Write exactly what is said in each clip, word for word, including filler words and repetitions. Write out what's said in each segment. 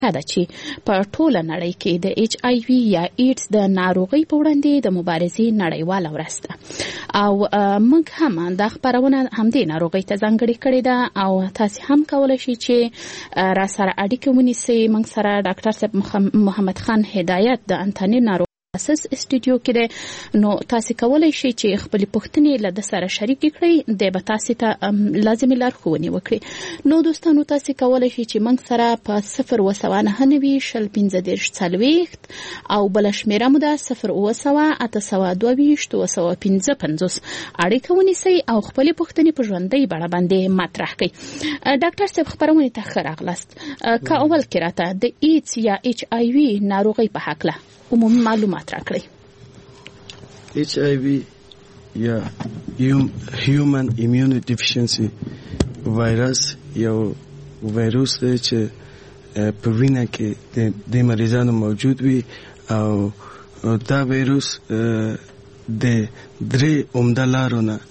دا چې په ټوله نړۍ کې د ایچ آی وي یا ایډز د ناروغۍ په وړاندې د مبارزې نړیواله ورځ ده او موږ هم دا خبرونه همدې ناروغۍ ته ځانګړې کړې ده او تاسو هم کولای شئ چې را سره اړیکه ونیسئ. موږ سره ډاکټر صاحب محمد خان هدایت د انتاني ناروغ اساس استودیو کې ده، نو تاسو کولای شئ چې خپل پوښتنې له د سره شریک کړئ، د به تاسو ته لازمي لارښوونې وکړي. نو دوستانو تاسو کولای شئ چې موږ سره په صفر اوه سوه نهه نوي شل پنځه دېرش څلوېښت او بله شمېره مو ده صفر اوه سوه اته سوه دوه ویشت اوه سوه پنځه پنځوس اړیکه ونیسئ او خپلې پوښتنې په ژوندۍ بڼه باندې مطرح کړئ. ډاکټر صاحب خبرونې ته ښه راغلاست. که اول کې راته د ایډز یا ایچ آی وي ناروغۍ په هکله عمومي معلومات راکړئ. ایچ آی وی یا هیومن ایمیون ډیفیشنسي وایرس یو وایروس دی چې په وینه کې د مریضانو موجود وي او دا وایروس د درې عمده لارو نه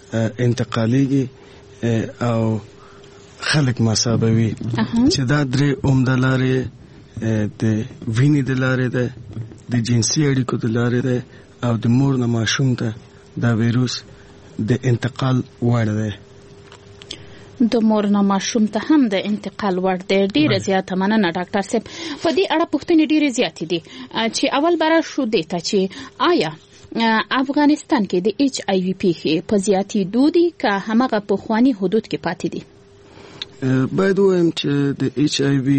انتقالیږي او خلک مصابوي چې دا درې عمده لارې د وینې د لارې ده، د جنسي اړیکو د لارې ده او د مور نه ماشوم ته دا ویروس د انتقال وړ دی. د مور نه ماشوم ته هم د انتقال وړ دی. ډیره زیاته مننه ډاکټر صاحب. په دې اړه پوښتنې ډیرې زیاتې دي چې اول بره شو دی ته چې آیا افغانستان کې د ایچ آی وي پیښې په زیاتېدو دي که همغه پخواني حدود کې پاتې دي؟ باید ووایم چې د ایچ آی وي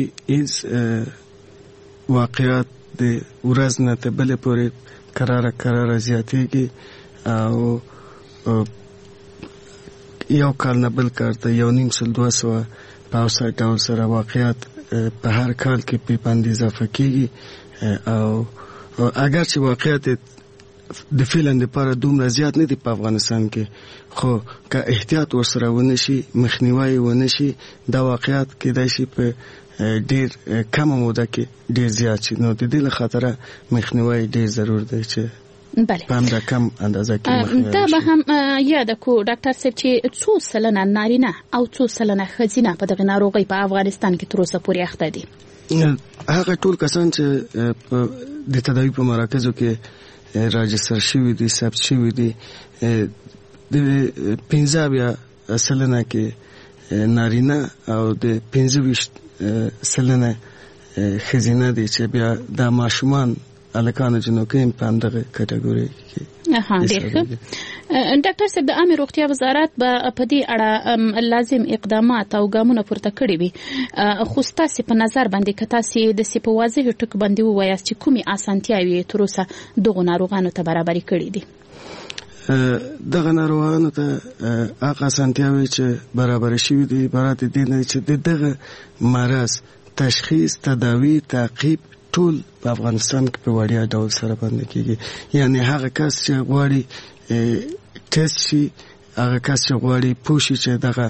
ایز واقعات د ورځ نه تر بلې پورې کراره کراره زیاتېږي او یو کال نه بل کال ته یو نیم سل دوه سوه په اوسط ډول سره واقعات په هر کال کې په باندې اضافه کېږي او اگر چې واقعات د فعلاً لپاره دومره زیات نه دي په افغانستان کې، خو که احتیاط ورسره ونه شي، مخنیوی ونه شي، دا واقعات کېدای شي په ډیر کمه موده کې ډیر زیات شي. نو د دې له خاطره مخنیوی ډیر ضرور دی چې بله په همدا کم اندازه کې مخنیوی دا به هم یاد کو ډاکټر صاحب چې څو سلنه نارینه او څو سلنه ښځینه په دغه ناروغۍ په افغانستان کې تر اوسه پورې اخته دي؟ هغه ټول کسان چې د تداوی په مراکزو کې راجستر شوي دي، ثبت شوي دي، د پنځه اویا سلنه کې نارینه او د پنځه ویشت سلنه ښځینه دي چې بیا دا ماشومان هلکانو جنوکین په همدغه کټګورۍ کې. ها ډېر ښه. ډاکټر صاحب د عامې روغتیا وزارت به په دې اړه لازم اقدامات او ګامونه پورته کړي وي، خو ستاسې په نظر باندې که تاسې داسې په واضحو ټکو باندې ووایاست چې کومې اسانتیاوې تر اوسه دغو ناروغانو ته برابرې کړي دي؟ دغه ناروغانو ته هغه اسانتیاوې چې برابرې شوي دي عبارت دي نه چې د دغه مرض تشخیص، تداوی، تعقیب ټول په افغانستان کې په وړیا ډول سره باندې کېږي. یعنی هغه کس چې غواړي ټیسټ شي، هغه کس چې غواړي پوه شي چې دغه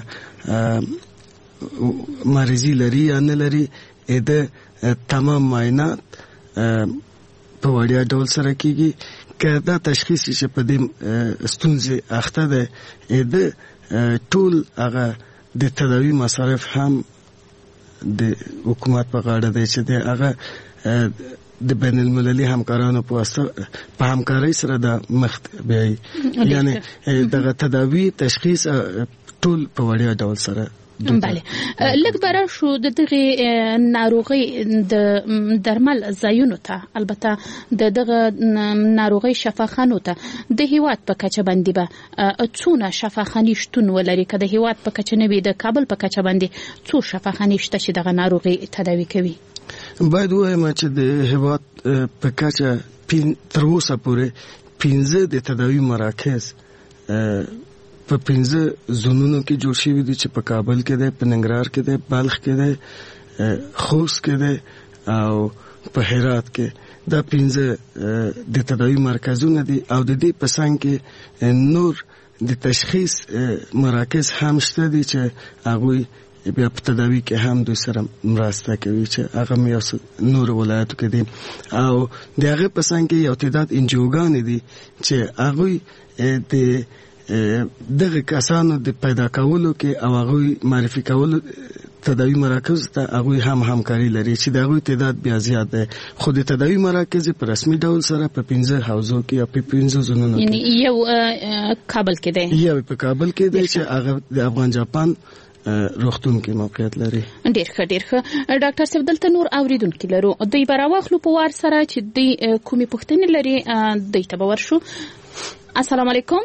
مریضي لري یا نه لري، د تمام معاینات په وړیا ډول سره کېږي. که دا تشخیص چې په دې ستونزې اخته ده، د ټول هغه د تداوی مصارف هم د حکومت په غاړه دی چې د هغه د بین المللي همکارانو په واسطه په همکارۍ سره د مخ بیایي. یعنی دغه تداوی تشخیص ټول په وړیا ډول سره. بله لږ بره شو د دغه ناروغۍ د درمل ځایونو ته، البته د دغه ناروغۍ شفاخانو ته د هیواد په کچه باندې به څونه شفاخانې شتون ولري؟ که د هیواد په کچه نه وي، د کابل په کچه باندې څو شفاخانې شته چې دغه ناروغۍ تداوی کوي؟ باید ووایم چې د هیواد په کچه تر اوسه پورې پنځه د تداوی مراکز په پنځه زونونو کې جوړ شوي دي چې په کابل کې دی، په ننګرهار کې دی، بلخ کې دی، خوست کې دی او په هرات کې. دا پنځه د تداوی مرکزونه دي او د دې په څنګ کې نور د تشخیص مراکز هم شته دي چې هغوی بیا په تداوی کې هم دوی سره مرسته کوي چې هغه یو نور ولایتو کې دي. او د هغې په څنګ کې یو تعداد انجیوګانې دي چې هغوی د دغه کسانو د پیدا کولو کې او هغوی معرفي کولو تداوی مراکز ته هغوی هم همکاري لري چې د هغوی تعداد بیا زیات دی، خو د تداوی مراکز په رسمي ډول سره په پنځه حوزو کې یا په پنځه زونونو یعنی یو کابل کې دی، یو په کابل کې دی چې هغه د افغان جاپان روغتون کې موقعیت لري. ډیر ښه ډیر ښه. ډاکټر صاحب دلته نور اوریدونکي لرو، دوی به راواخلو په وار سره چې دوی کومې پوښتنې لري دوی ته به ورشو. السلام علیکم.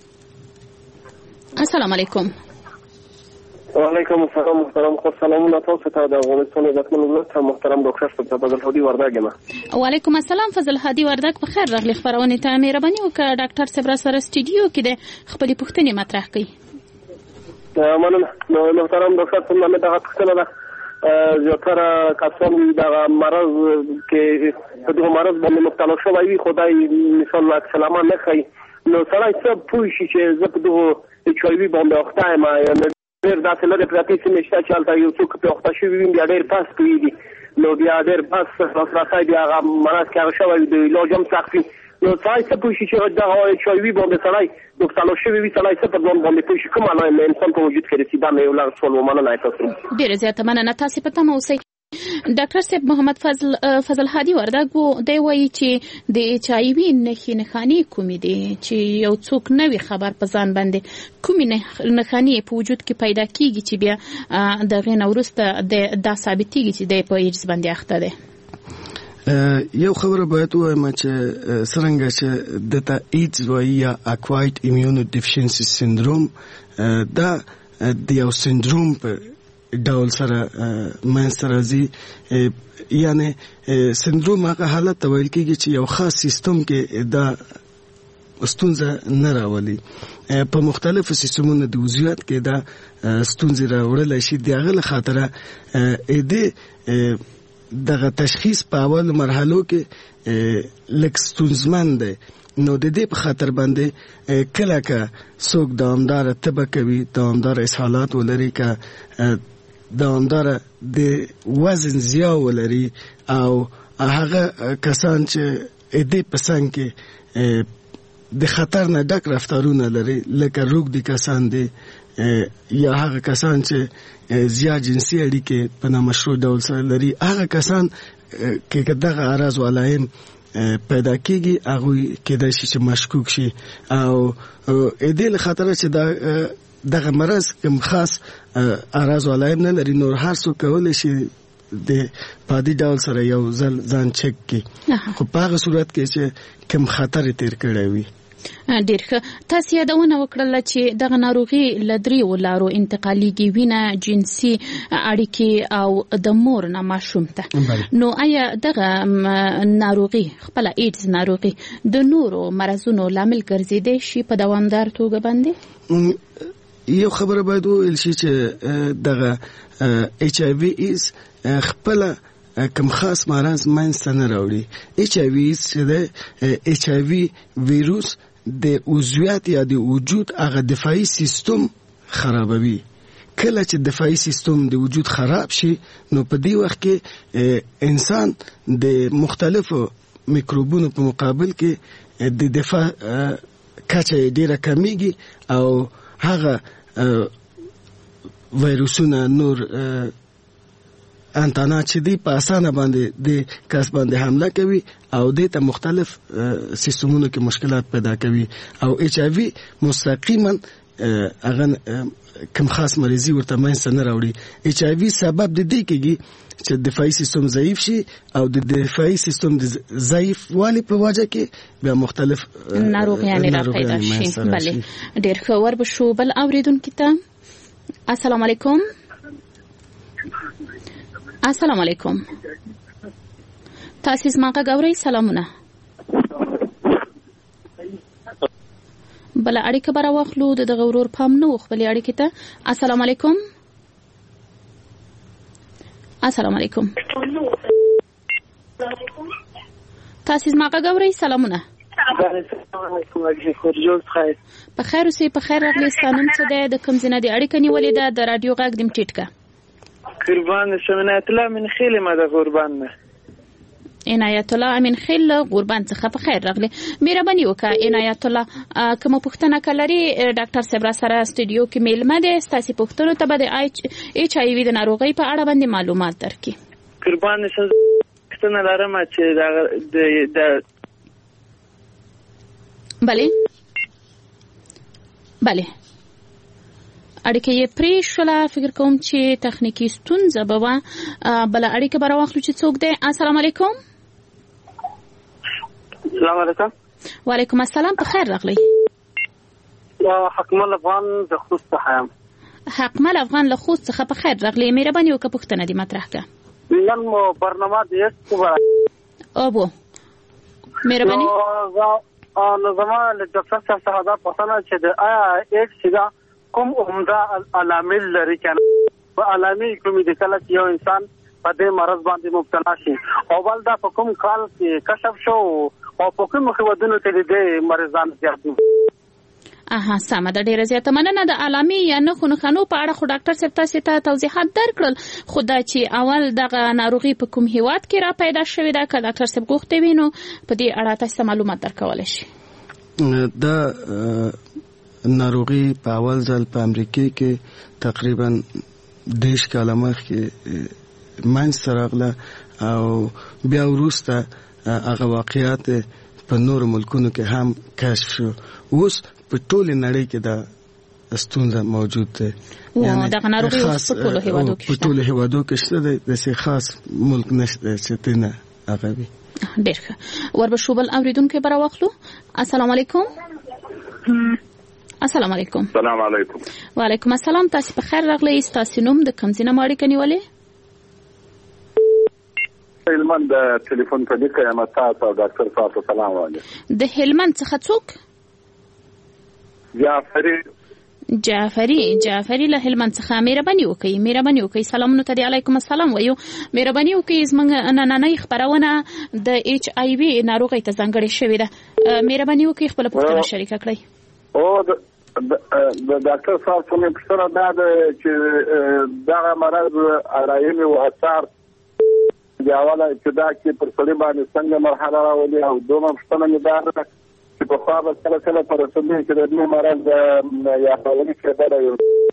السلام علیکم. وعلیکم السلام. محترم خو سلامونه تاسو ته د افغانستان عزتمن ولایت محترم ډاکټر صاحب فضل هادي وردګ یم. وعلیکم السلام فضل هادي وردګ، په خیر راغلی خبرونه ته. مهرباني وکړه ډاکټر صاحب را سره سټوډیو کې د خپل پوښتنې مطرح کړئ. مننه. محترم ډاکټر صاحب مې دغه پوښتنه ده، زیاتره کسان د مرض کې په دغه مرض باندې مبتلا شوی وي، خدای مثال عکس العمل نه ښیي، نو سړی څه پوه شي چې زه په دغه ایچ آی وي باندې اخته یم؟ ډېر داسې لرې پرتې سیمې شته چې هلته یو څوک پرې اخته شوي وي، بیا ډېر پس پوهېږي، نو بیا ډېر پس لاسرسی بیا هغه مرض کې هغه شوی وي، د علاج هم سخت وي، نو سړی څه پوه شي چې دغه ایچ آی وي باندې سړی مبتلا شوی وي، سړی څه په ځان باندې پوه شي؟ کوم علایم انسان په وجود کې رسېدا مې یو لږ سوال و. مننه تاسو. ډېره زیاته مننه، تاسې په تمه اوسئ. ډاکټر صاحب محمد فضل فضل هادي وردګ وو، دی وایي چې د ایچ آی وي نښې نښانې کومې دي چې یو څوک نه وي خبر په ځان باندې، کومې نښانې په وجود کې پیدا کیږي چې بیا د هغې نه وروسته دا ثابتېږي چې دی په ایډز باندې اخته دی؟ یو خبره باید ووایم چې څرنګه چې دته ایډز وایي یا اکوایرډ ایمیونو ډیفیشنسي سندروم، دا د یو سندروم په ډول سره منځته راځي، یعنی سندروم هغه حالت ته ویل کېږي چې یو خاص سیستم کې دا ستونزه نه راولي، په مختلفو سیستمونو د وضعیت کې دا ستونزې راوړلی شي. د هغه له خاطره د دغه تشخیص په اول مرحلو کې لږ ستونزمن دی، نو د دې په خاطر باندې کله که څوک دوامداره تبه کوي، دوامداره اسهالات ولري، که دوامداره د وزن زیات ولري، او هغه کسان چې دې په څنګ کې د خطر نه ډک رفتارونه لري، لکه روږدي کسان دي یا هغه کسان چې زیات جنسي اړیکې په نامشروع ډول سره لري، هغه کسان کې دغه اعراض و علایم پیدا کیږي، هغوی کېدای شي چې مشکوک شي، او دې له خاطره چې دا دغه مرض کوم خاص اعراض و علایم نه لري، نور هر څوک کولی شي د پادي ډول سره یو ځل ځان چک کړي، خو په هغه صورت کې چې کوم خطر تیر کړی وي. ډېر ښه. تاسو یادونه وکړله چې دغه ناروغي له دریو لارو انتقالیږي، وینه، جنسي اړیکې او د مور نه ماشوم ته. نو آیا دغه ناروغي خپله ایډز ناروغي د نورو مرضونو لامل ګرځېدی شي په دوامدار توګه باندې؟ یو خبره باید وویل شي چې دغه ایچ آی وي ایز خپله کوم خاص مرض منځته نه راوړي. ایچ آی وي ایز چې دی، ایچ آی وي ویروس د عضویت یا د وجود هغه دفاعي سیستم خرابوي. کله چې دفاعي سیستم د وجود خراب شي، نو په دې وخت کې انسان د مختلفو میکروبونو په مقابل کې د دفاع کچه ډیره کمیږي، او هغه ویروسونه نور انتانات چې دی په اسانه باندې د کس باندې حمله کوي، او دې ته مختلف سیستمونو کې مشکلات پیدا کوي، او ایچ آی وي مستقیما هغه کوم خاص مریضي ورته منځته نه راوړي. ایچ آی وي سبب د دې کېږي چې دفاعي سیستم ضعیف شي، او د دفاعي سیستم د ضعیف والی په وجه کې بیا مختلف ناروغیانې را پیدا شي. بله، ډېر ښه. وربشو بل اوریدونکي ته. السلام علیکم. السلام علیکم. تاسو زما غږ اورئ؟ سلامونه. بل اړیکه به راواخلو، د دغه ورور پام نه و خپلې اړیکې ته. السلام علیکم. السلام علیکم. تاسو زما غږ اورئ؟ سلامونه. په خیر اوسئ. په خیر راغلی. ستانوم څه دی؟ د کوم ځای نه دې اړیکه نیولې ده؟ د راډیو غږ دې ټیټ کړه. قربان شم. عنایت الله من خیلی ما ده قربان نه. عنایت الله امین خیل قربان څخه په خیر راغلی. مهرباني وکړه عنایت الله کوم پوښتنه کلري ډاکټر صاحب را سره سټوډیو کې میلمه ده ستاسو پوښتنه ته به د ایچ آی وی د ناروغۍ په اړه باندې معلومات درکړي. قربان شم پوښتنه لرم چې د د بله بله اړیکه یې پرې شوله. فکر کوم چې تخنیکی ستونزه به وه. بله اړیکه به راواخلو چې څوک دی. السلام علیکم. السلام علیکم. وعلیکم السلام. په خیر راغلی. حکمل افغان د خوست څخه یم. حکمل افغان له خوست څخه په خیر راغلی. مهرباني وکړه پوښتنه دې مطرح کړه. نن مو برنامه د ایکس خبره اوبو مهرباني نو زما له ډاکټر صاحب څخه دا پوښتنه چې د آیا ایکس دا کوم عمده علامل لري کنه په علامې کومې د کله یو انسان په دې مرض باندې مبتلا شي او بل دا په کوم کال کې کشف شو او په کوم خودونو کې د مریضان زیات دي. اها سمه ده. ډیره زیاته مننه. د علامې یا نه خو خنو په اړه خو ډاکټر صاحب تاسو ته توضیحات درکړل. خو دا چې اول دغه ناروغي په کوم هیواد کې را پیدا شوې ده که ډاکټر صاحب غوښتي وي نو په دې اړه تاسو معلومات درکولی شي. دا ناروغي په اول ځل په امریکا کې تقریبا دیش کاله مخکې منځته راغله او بیا وروسته هغه واقعیات په نورو ملکونو کې هم کشف شو. اوس په ټوله نړۍ کې دا ستونزه موجود ده. یعنی دغه ناروغي په ټولو هیوادو کې په ټولو هیوادو کې شته. د څه خاص ملک نشته چې تنه هغه وي. ډېر ښه. وربشو بل اوریدونکو به راواخلو. السلام علیکم. السلام علیکم. السلام علیکم. وعلیکم السلام. تاسو په خیر راغلی. تاسو نوم د کوم ځای نه اړیکه نیولې؟ هلمند د ټلیفون په دې کې یم. تاسو ډاکټر صاحب سلام علیکم. د هلمند څخه څوک؟ جعفری. جعفری جعفری له هلمند څخه. مهرباني وکړئ مهرباني وکړئ سلامونه ته علیکم السلام وایو. مهرباني وکړئ زموږ نننۍ خبرونه د ایچ آی وی ناروغۍ ته ځانګړې شوې ده. مهرباني وکړئ خپل پوښتنه شریکه کړئ. او د ډاکټر صاحب څخه پوښتنه ده چې دغه مرض علایمي او اثار د اوله ابتدا کې پر سړي باندې څنګه مرحله راولي او دومره پوښتنه مې ده چې په خپل کله کله پر رسولي چې د دې مرض یا اولي کېدل یو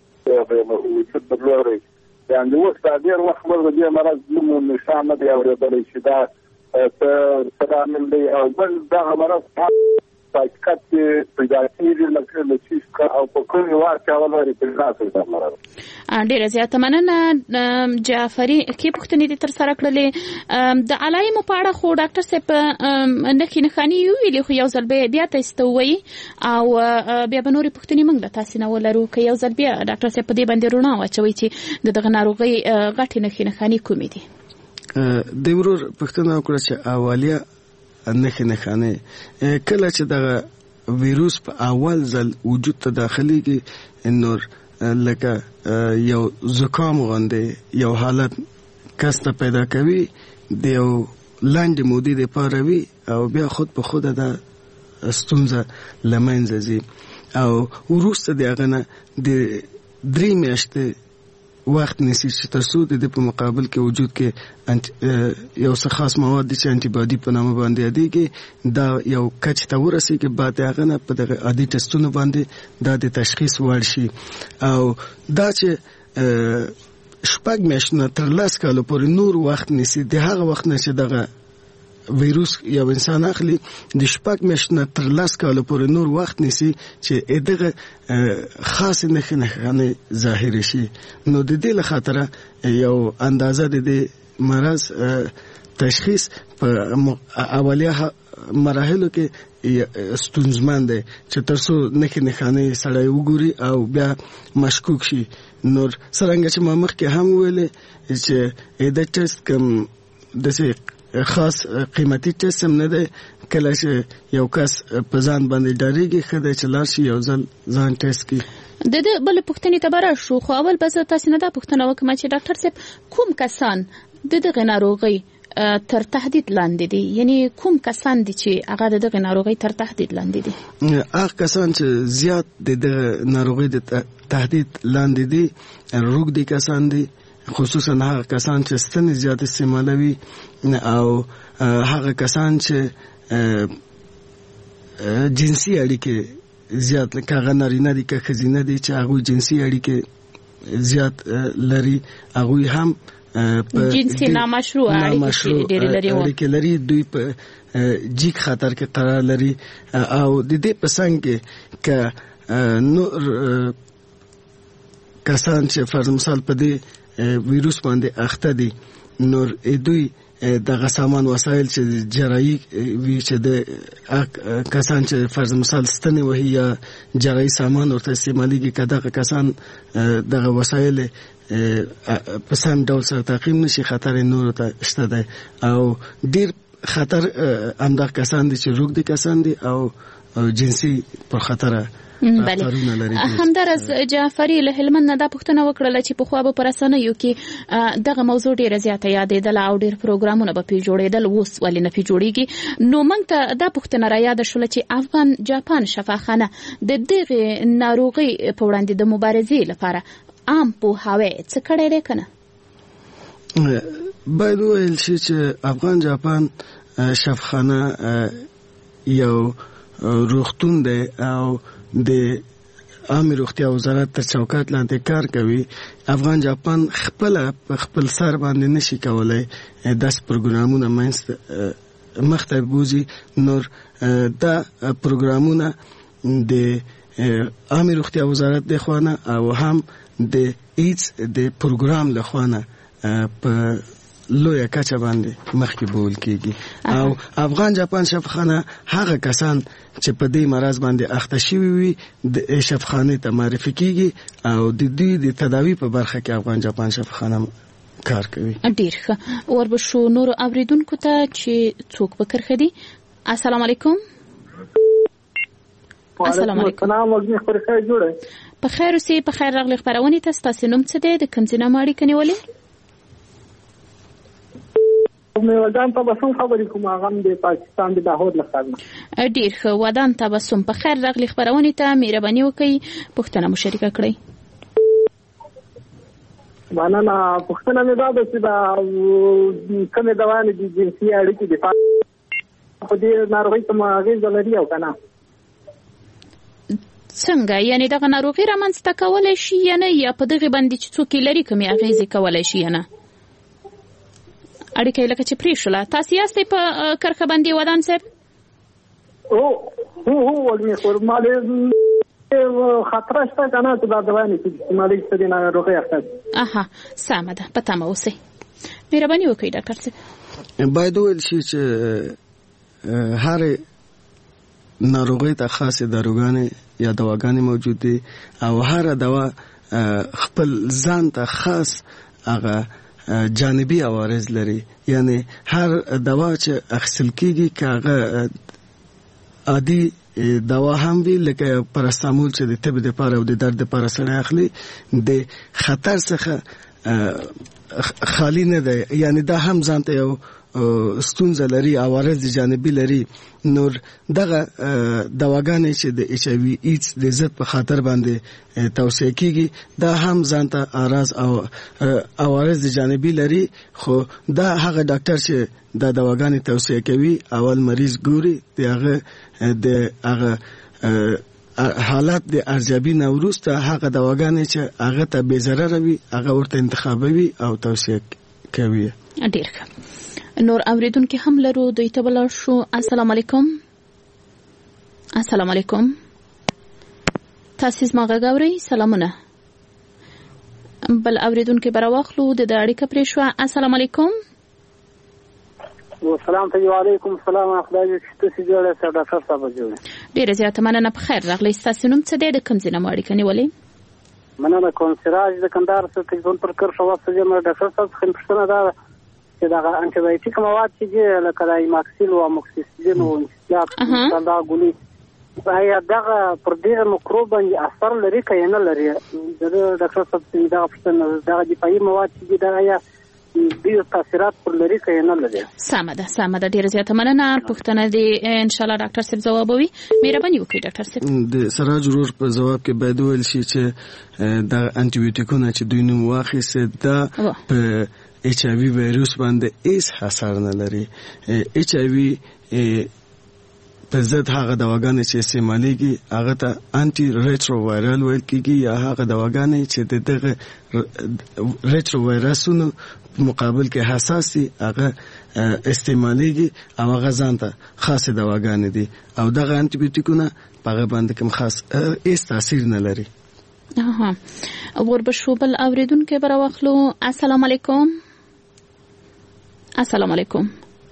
څه درلوري یعنی اوس دا ډېر وخت مو د دې مرض نوم نشان نه دی اورېدلی چې دا څه څه عامل دی او بل دغه مرض حقیقت پیدا کېږي لکه چې او په کوم واقع ولري پیدا کېږي مرض. ډیره زیاته مننه جعفری. کې پوښتنې دې تر سره کړلې د علایمو په اړه خو ډاکټر صاحب نښې نښانې ویلې خو یو ځل بیا تاسو ته ووایي او بیا به نورې پوښتنې موږ له تاسو نه ولرو که یو ځل بیا ډاکټر صاحب په دې باندې رڼا واچوي چې د دغه ناروغۍ غټې نښې نښانې کومې دي. د ورور پوښتنه وکړه چې اولیه نښې نښانې کله چې دغه ویروس په اول ځل وجود ته داخليږي نور لکه یو زکام غوندې یو حالت کس ته پیدا کوي د یو لاندې مودې لپاره وي او بیا خود په خود دا ستونزه له منځه ځي او وروسته د هغه نه د درې میاشتې وخت نیسي چې تر څو د په مقابل کې وجود کې یو څه خاص مواد چې انټي باډي په نامه باندې یادېږي دا یو کچ ته ورسېږي بعد هغه نه په دغه عادي ټسټونو باندې دا د تشخیص وړ شي او دا چې شپږ میاشتې تر لس کالو پورې نور وخت نیسي د هغه وخت نه چې دغه ویروس یو انسان اخلي د شپږ میاشتې تر لس کالو پورې نور وخت نیسي چې دغه خاص نښې نښانې ظاهر شي. نو د دې لخاطر یو اندازه د دې مرض تشخیص په اولیه مراحلو کې ستونزمن دی چې تر څو نښې نښانې سړی وګوري او بیا مشکوک شي. نور څرنګه چې ما مخکې هم ویلې چې دا ټیسټ کوم داسې خاص قیمتي ټیسټ هم نه دی. کله چې یو کس په ځان باندې ډارېږي ښه دی چې لاړ شي یو ځل ځان ټیسټ کړي. د دې بل پوښتنې ته به راشو خو اول به زه تاسې نه دا پوښتنه وکړم چې ډاکټر صاحب کوم کسان د دغه ناروغۍ تر تهدید لاندې دي یعنی کوم کسان دي چې هغه د دغه ناروغۍ تر تهدید لاندې دي؟ هغه کسان چې زیات د دغه ناروغۍ د تهدید لاندې دي روږدي کسان دي خصوصا هغه کسان چې ستنې زیات استعمالوي او هغه کسان چې جنسي اړیکې زیات لکه هغه نارینه دي که ښځینه دي چې هغوی جنسي اړیکې زیات لري هغوی هم جنسي نامشروع اړیکې لري دوی په جیک خطر کې قرار لري او د دې په څنګ کې که نور کسان چې فرض مثال په دې ویروس باندې اخته دي نور دوی دغه سامان وسایل چې جراحي وی چې د کسان چې فرض مثال ستنې وهي یا جراحي سامان ورته استعماليږي که دغه کسان دغه وسایل په سم ډول سره تعقیم نشي خطر نور ته شته دی او ډیر خطر همدغه کسان دي چې روغ دي کسان دي او جنسي پر خطر بله همدارس جعفري له هلمند نه دا پوښتنه وکړله چې په خو به پر رسنیو کې دغه موضوع ډیره زیاته یادېدله او ډیر پروګرامونه به پی جوړېدل اوس ولې نه پی جوړېږي نو موږ ته دا پوښتنه را یاده شوله چې افغان جاپان شفاخانه د دغه ناروغي په وړاندې د مبارزې لپاره عام پوهاوی څه کړی دی که نه باید وویل شي چې افغان جاپان شفاخانه یو روغتون دی او د عامه روغتیا وزارت تر چوکاټ لاندې کار کوي افغان جاپان خپل خپل سر باندې نشي کولای داس پروګرامونه مینس مخته بوزي نور دا پروګرامونه د عامه روغتیا وزارت د خوانه او هم د ایدز د پروګرام له خوانه په لویه کچه باندې مخکې بول کېږي او افغان جاپان شفاخانه هغه کسان چې په دې مرض باندې اخته شوي وي د شفاخانې ته معرفي کېږي او د دوی د تداوی په برخه کې افغان جاپان شفاخانه کار کوي. ډېر ښه وربشو نورو اوریدونکو ته چې څوک په کرښه دي. السلام علیکم. السلام علیکم. په خیر اوسئ. په خیر راغلی خپرونې ته. ستاسو نوم څه دی؟ د کوم ځای نه مو اړیکه نیولې؟ مې ودان تبسم خبرې کوم هغه د پاکستان د لاهور لخوا. ډېر ښه ودان تبسم په خیر راغلی خپرونې ته. مهرباني وکړئ پوښتنه مو شریکه کړئ. مننه. پوښتنه مې دا ده چې دا کومې دواګانې د جنسي اړیکې دفاع په دې ناروغۍ ته اغېزه لري او که نه څنګه یعنې دغه ناروغي رامنځته کولی شي یا نه یا په دغې باندې چې څوک یې لري کومې اغېزې کولی شي یا نه اړیکه یې لکه چې پرې شوله. تاسې یاستئ په کرښه باندې ودان صاحب؟ هو هو هو وږمې خور مالې خطره شته که نه چې دا دواګانې چې استعمالوي چې د ناروغۍ اخته دي. اها سمه ده. په تمه اوسئ. مهرباني وکړئ ډاکټر صاحب. باید وویل شي چې هرې ناروغۍ ته خاصې داروګانې یا دواګانې موجود دي او هر دوا خپل ځان ته خاص هغه جانبي عوارض لري. یعنی هر دوا چې اخیستل کېږي که هغه عادي دوا هم وي لکه پاراسټامول چې د تب دپاره او د درد دپاره سړی اخلي د خطر څخه خالی نه دی. یعنی دا هم ځان ته یو ستونزه لري عوارض جانبي لري. نور دغه دواګانې چې د ایچ آی وي ایدز د ضد په خاطر باندې توصیه کیږي دا هم ځان ته اعراض او عوارض جانبي لري خو دا هغه ډاکټر چې دا دواګانې توصیه کوي اول مریض ګوري دغه د هغه حالات د ارزیابي نه وروسته هغه دواګانې چې هغه ته بې ضرره وي هغه ورته انتخابوي او توصیه کوي. ډېر ښه. نور اوریدونکو هم لرو دوی ته بلار شو. السلام علیکم. السلام علیکم. تاسو زما غږ اورئ؟ سلامونه. بل اوریدونکو بر واخلو د اړیکه پرې شو. السلام علیکم. والسلام علیکم. السلام خدای دې ستاسو جوړه سره ډاکټر صاحب جوړه. ډیره زیاته مننه. په خیر راغلی. تاسو نوم څه دی؟ د کوم ځای نه مو اړیکه نیولې؟ مننه. کوم سراج د کندهار څخه تلیفون پر کرښه واسطه یم. ډاکټر صاحب څخه پوښتنه ده چې دا انټي بایوټیک مواد چې لکه د ایماکسیل او اموکسیسیلین او انسیاب دا ګولې آیا دغه پر دې مکروب باندې اثر لري که نه لري؟ دا ډاکټر صاحب دا پوښتنه دغه دفاعي مواد چې دا آیا دې تاثیرات پر لري که نه لري. سمه ده سمه ده ډیره زیاته مننه. پوښتنه دې ان شاء الله ډاکټر صاحب ځوابوي. مهرباني وکړئ ډاکټر صاحب. د سراج ورور په ځواب کې باید ویل شي چې د انټي بیوټیکونه چې دوی نوم واخیسته دا په ایچ آی وی وایروس باندې هیڅ اثر نه لري. ایچ آی وی په ضد هغه دواګانې چې استعمالېږي هغه ته انټي ریټرو وایرال ویل کېږي یا هغه دواګانې چې د دغه ریټرو وایرسونو مقابل کې حساس دي هغه استعمالېږي او هغه ځان ته خاصه دواګانې دي او دغه انټي بیوټیکونه په هغه باندې کوم خاص هیڅ تاثیر نه لري. اها وربشو بل اوریدونکو به راوخلو. السلام علیکم. السلام علیکم.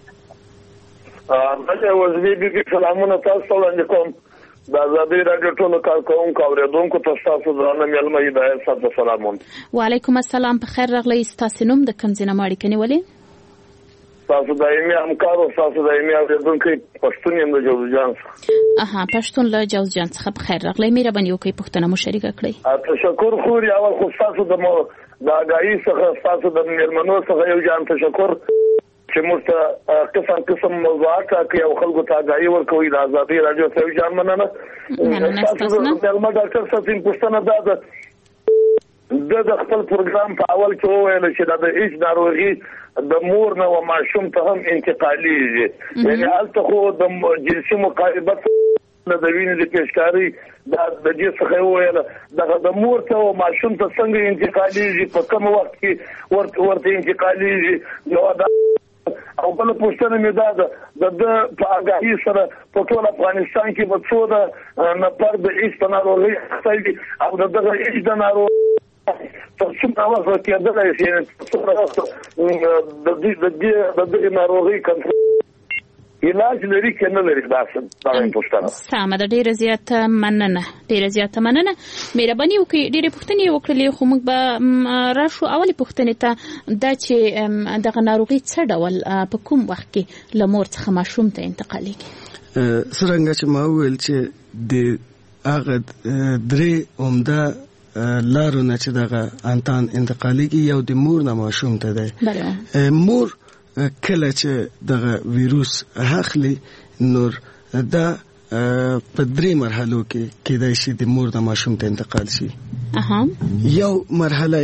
مله وزبی بي سلامونه تاسو وړاندې کوم. د آزادۍ راډیو ټولو کارکوونکو اوریدونکو ته تاسو درنه مېلمه هدایت صاحب سلامونه. وعلیکم السلام. په خیر راغلی. تاسو نوم د کوم ځای نه ماړی کني ولې؟ تاسو دایمي همکار او تاسو دایمي اوریدونکو پښتون یم د جوزجان څخه. اها پښتون له جوزجان څخه په خیر راغلی. مهرباني وکړئ پښتنه مو شریکه کړئ. تشکر خو اول خو تاسو د مو د اگاهي څخه تاسو د مېلمنو څخه یو جان تشکر چې موږ ته قسم قسم موضوعات کې او خلکو ته اگاهي ورکوي. د آزادۍ راډیو ته یو جان مننه. تاسو د ډاکټر صاحب پوښتنه ده د د خپل پروګرام په اول کې وویل چې د ایچ ناروغي د مور نه و ماشوم ته هم انتقالي دي. یعنی هلته خو د جنسي مقاربت د وینې د پیشکاری د د دې څخه ویل دغه د مور ته او ماشوم ته څنګه انتقالي په کوم وخت کې ورته ورته انتقالي نو دا او بل پوښتنه مې ده د په اگاهي سره په ټول افغانستان کې په څو د نفر د ایچ ناروغي اخته او دغه ایچ د ناروغي تاسو په هغه کې د دې د دې د ناروغي کنټرول علاج لري کنه لري تاسو دا پوښتنه. سمه ده ډیره زیاته مننه. ډیره زیاته مننه. مهرباني وکړئ ډیره پوښتنې وکړلې خو موږ به راشو اولې پوښتنې ته دا چې دغه ناروغي څه ډول په کوم وخت کې له مور څخه ماشوم ته انتقالېږي. څرنګه چې ما وویل چې د هغه درې عمده لارو نه چې دغه انتان انتقالېږي یو د مور نه ماشوم ته دی. مور کله چې دغه ویروس اخلي نور دا په درې مرحلو کې کېدای شي د مور د ماشوم ته انتقال شي. اها یو مرحله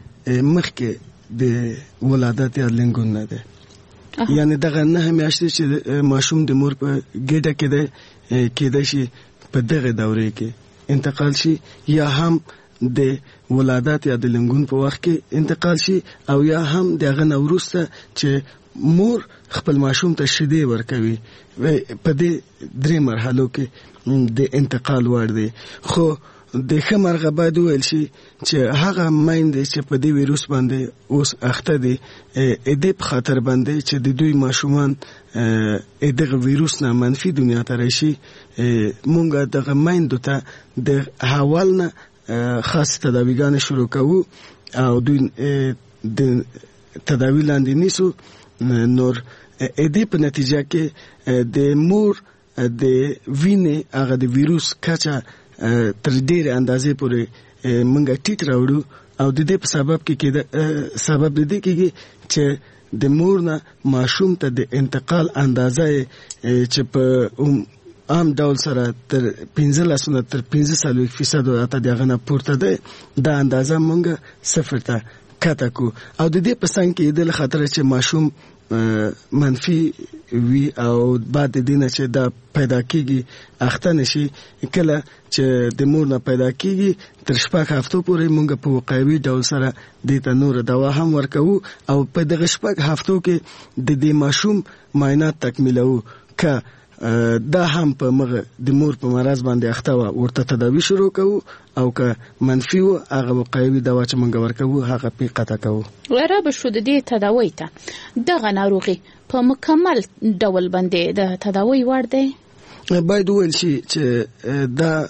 مخکې د ولادت یا لنګون نه ده. یعنی دغه نه میاشتې چې ماشوم د مور په ګډه کې ده کېدای شي په دغه دوره کې انتقال شي یا هم د ولادت یا د لنګون په وخت کې انتقال شي او یا هم دغه نوروسته چې مور خپل ماشوم ته شیدې ورکوي. په دې درې مرحلو کې د انتقال وړ دی. خو د ښه مرغه باید وویل شي چې هغه میندې چې په دې ویروس باندې اوس اخته دي دې په خاطر باندې چې د دوی ماشومان دغه ویروس نه منفي دنیا ته راشي مونږ دغه میندو ته د حوال نه خاص تداویګان شروع کوو او دوی د تداوی لاندې نیسو. نور ادي په نتیجه کې د مور د وینې هغه د ویروس کچا تر ډیره اندازې پورې مونږ ټیټ راوړو او د دې په سبب کې کې سبب د دې کې چې د مور نه ماشوم ته د انتقال اندازه چې په عام ډول سره تر پنځلس نه تر پنځه څلوېښت فیصد راته دغه نه پورته ده. دا اندازه مونږ صفر ته کته کو او د دې په څنګ کې د خطر چې ماشوم منفي وی او بعد د دې نه چې دا پیدا کیږي اخته نشي کله چې د مور نه پیدا کیږي تر شپږ هفتو پورې مونږ په وقایوي ډول سره د تنور دوا هم ورکوو او په دغه شپږ هفتو کې د دې ماشوم معاینات تکمیلو که دا هم په مغه د مور په مرز باندې اخته و ورته تداوی شروع کوو او که منفي و هغه وقایوي دوا چې مونږ ورکوو هغه پی قطع کوو. ورا به شو د دې تداوی ته دغه ناروغي په مکمل ډول باندې د تداوی وړ دی. باید ویل شي چې دا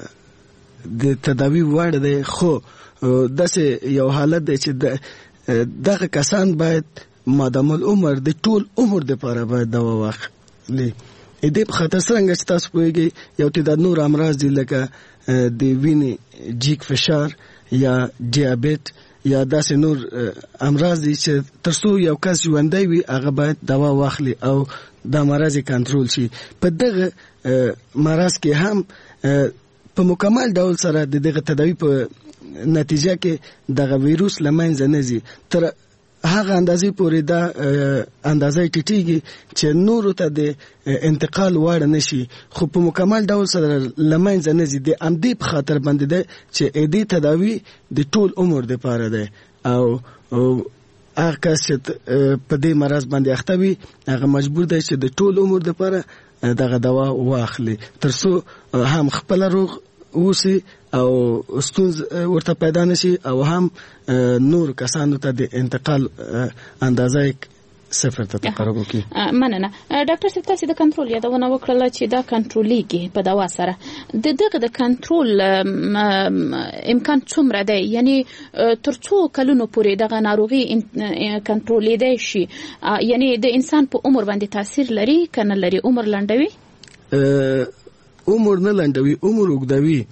د تداوی وړ دی خو داسې یو حالت دی چې دغه کسان باید مادام العمر د ټول عمر لپاره باید دوا واخلي. دې په خاطر څنګه چې تاسو پوهیږئ یو تعداد نور امراض دي لکه د وینې جیک فشار یا دیابت یا داسې نور امراض دي چې ترڅو یو کس ژوندی وي هغه باید دوا واخلي او دا مرض کنټرول شي. په دغه مرض کې هم په مکمل ډول سره د دغه تداوی په نتیجه کې دغه ویروس له منځه نه ځي. تر هغه اندازې پورې دا اندازې ټیټیږي چې نورو ته د انتقال وړ نشي، خو په مکمل ډول سره له منځه نه ځي. د همدې په خاطر باندې ده چې دې تداوی د ټول عمر دپاره ده او هغه کس چې په دې مرض باندې اخته وي هغه مجبور دی چې د ټول عمر دپاره دغه دوا واخلي ترڅو هم خپل روغ اوسي او ستونزې ورته پیدا نشي او هم نور کسانو ته د انتقال اندازه صفر ته تقرب وکړي. مننه. ډاکټر صاحب تاسو د کنټرول یادونه وکړه چې دا کنټرولېږي په دوا سره. د دغه د کنټرول امکان څومره دی؟ یعنی تر څو کلونو پورې دغه ناروغي کنټرولېدای شي؟ یعنی د انسان په عمر باندې تاثیر لري که نه لري؟ عمر لنډوي؟ عمر نه لنډوي، عمر اوږدوي.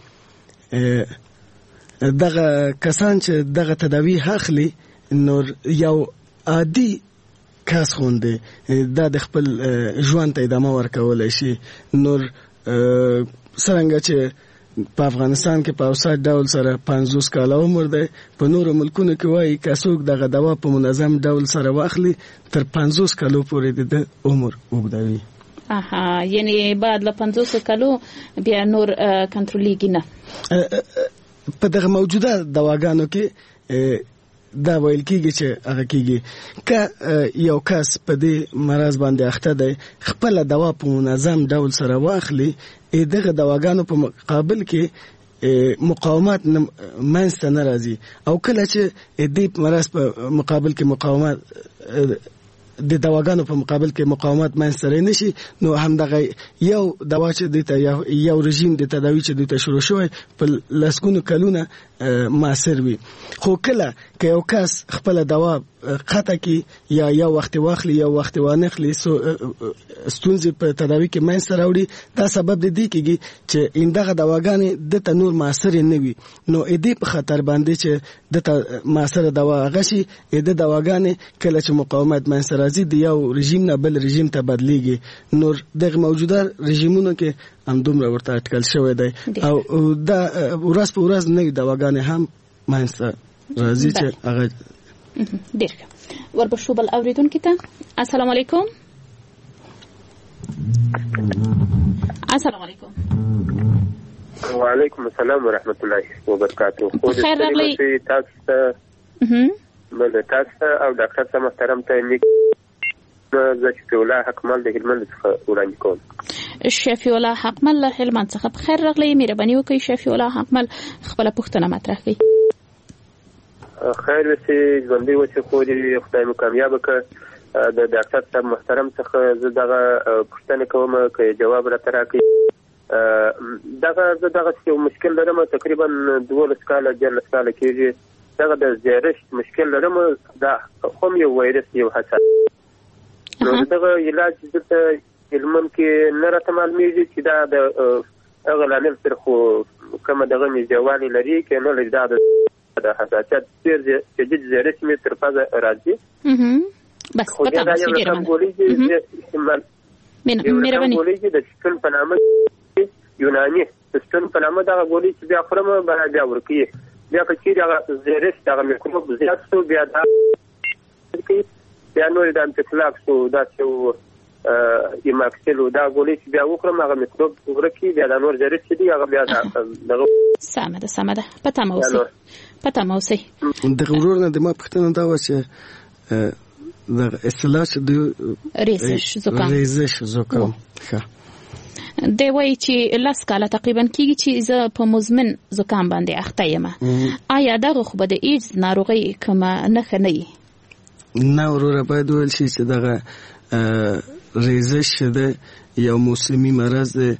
دغه کسان چې دغه تداوی اخلي نور یو عادي کس غوندې دا د خپل ژوند ته ادامه ورکولی شي. نور څرنګه چې په افغانستان کې په اوسط ډول سره پنځوس کاله عمر دی، په نورو ملکونو کې وایي که څوک دغه دوا په منظم ډول سره واخلي تر پنځوس کالو پورې د عمر اوږدوي. اها، یعنی بعد له پنځوس کالو بیا نور کنټرولېږي نه؟ په دغه موجوده دواګانو کې دا ویل کېږي چې هغه کېږي که یو کس په دې مرض باندې اخته دی خپله دوا په منظم ډول سره واخلي، دغه دواګانو په مقابل کې مقاومت منځته نه راځي او کله چې دې مرض په مقابل کې مقاومت د دواګانو په مقابل کې مقاومت منځته نشي، نو همدغه یو دوا چې د یو رژیم د تداوی چې د شروع شوی په لسګونو کلونه مؤثر وي. خو کله که یو کس خپل دوا قطع کی یا یو وخت واخلي یا وخت وانخلي ستونزې په تداوی کې منځته راوړي، دا سبب د دې کېږي چې دغه دواګانې دته نور مؤثر نه وي. نو دې په خطر باندې چې دته مؤثر دوا هغه شي، د دواګانې کله چې مقاومت منځته راځي د یو رژیم نه بل رژیم ته بدلیږي. نور دغه موجوده رژیمونو کې همدومره ورته اټکل شوی دی او دا ورځ په ورځ نوې دواګانې هم منځته راځي چې هغه ډېر ښه. ورپسې بل اورېدونکي ته السلام علیکم. السلام علیکم. وعلیکم السلام ورحمت الله وبرکاته. خیر راغلی تاسو ته بل تاسو او ډاکټر صاحب محترم ته نیک زه شفیع الله حقمل د هلمند څخه وړاندې کوم. شفیع الله حقمل له هلمند څخه بخیر راغلی. مهرباني وکړئ شفیع الله حقمل خپله پوښتنه مطرح کړئ. خیر وسې ژوندی وسې خو دې خدای مو کامیابه کړه. د ډاکټر صاحب محترم څخه زه دغه پوښتنه کوم که جواب راته راکړي. دغه زه دغه یو مشکل لرم، تقریبا دولس کاله دیارلس کاله کېږي دغه د زیرشت مشکل لرم. دا هم یو وایرس یو حساس نو دغه علاج دلته هلمند کې نه راته معلومېږي چې دا د هغه لامل سره خو کومه دغه نږدېوالی لري که نه لري. دا د حساسیت ډېر شدید زیرش مې تر پزه راځي. بس پته مو څه ډېره مهرباني ګولۍ د سټون په نامه یوناني سټون په نامه دغه ګولۍ چې بیا خورم بیا ورکوي. بیا که چیرې هغه زیرش دغه میکروب زیات شو بیا دا بیا نور د انتقلاف شو داسې و ایماکسل و دا ګولۍ چې بیا وخورم هغه میکروب ورکوي بیا دا نور زیرش چې دی هغه بیا دغه سمه ده سمه ده. پته مو اوسئ پته مو اوسئ. دغه ورور نه د ما پوښتنه دا وه چې دغه اصطلاح چې د ریزش زکام ریزش زکام ښه دی وایي چې لس کاله تقریبا کېږي چې زه په مزمن زکام باندې اخته یم. آیا دغه خو به د ایډز ناروغۍ کومه نښه نه وي؟ نه وروره، باید وویل شي چې دغه ریزش چې دی یو موسمي مرض دی،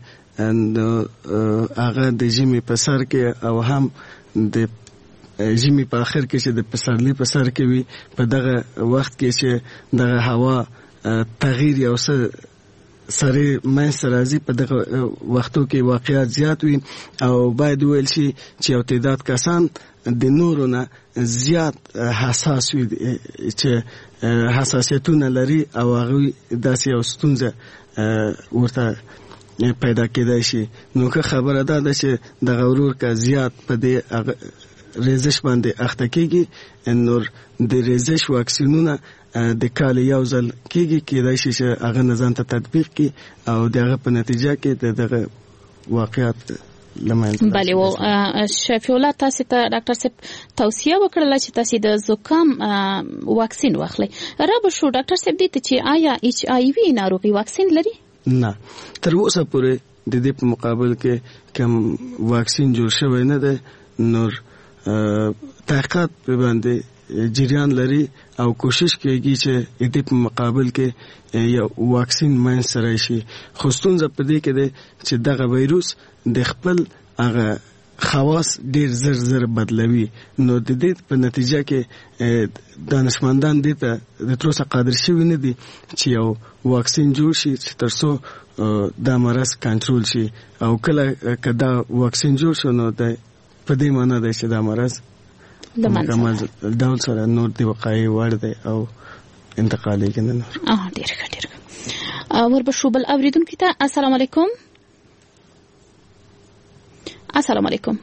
هغه د ژمي په سر کې او هم د ژمي په آخر کې چې د پسرلي په سر کې وي، په دغه وخت کې چې دغه هوا تغییر یو څه سره منځته راځي، په دغه وختو کې واقعیت زیات وي او باید ویل شي چې یو تعداد کسان د نورو نه زیات حساس وي چې حساسیتونه لري او هغه داسې یو ستونزه ورته پیدا کېدای شي. نو که خبره ده چې د غرور کا زیات په دې ریزش باندې اخته کېږي، نور د ریزش واکسینونه د کال یو ځل کېږي، کېدای شي چې هغه نظام ته تطبیق کړي او دغه په نتیجه کې دغه واقعیت لمنځه. بله و شفیع الله، تاسو ته ډاکټر صاحب توصیه وکړه چې تاسو د زکام واکسین واخلئ. را به شو ډاکټر صاحب دې ته چې آیا ایچ آی وی ناروغي واکسین لري؟ نه، تر اوسه پورې د دې په مقابل کې کوم واکسین جوړ شوی نه دی. نور تحقیقات په باندې جریان لري او کوشش کوي چې د دې په مقابل کې یو واکسین منځ سره شي. خو ستونزه په دې کې ده چې دغه وایروس د خپل هغه خواص ډیر زر زر بدلوي. نو د دې په نتیجه کې دانشمندان دې ته د تر اوسه قادر شوي نه دي چې یو واکسین جوړ شي چې ترڅو دا مرض کنټرول شي. او کله که دا واکسین جوړ شو نو د په دې معنی ده چې دا مرض مکمل ډول سره نور دی وقایي وړ دی او انتقالي کنه نور. اه ډیر ښه ډیر ښه. وربشو بل اوریدونکو ته السلام علیکم. السلام علیکم.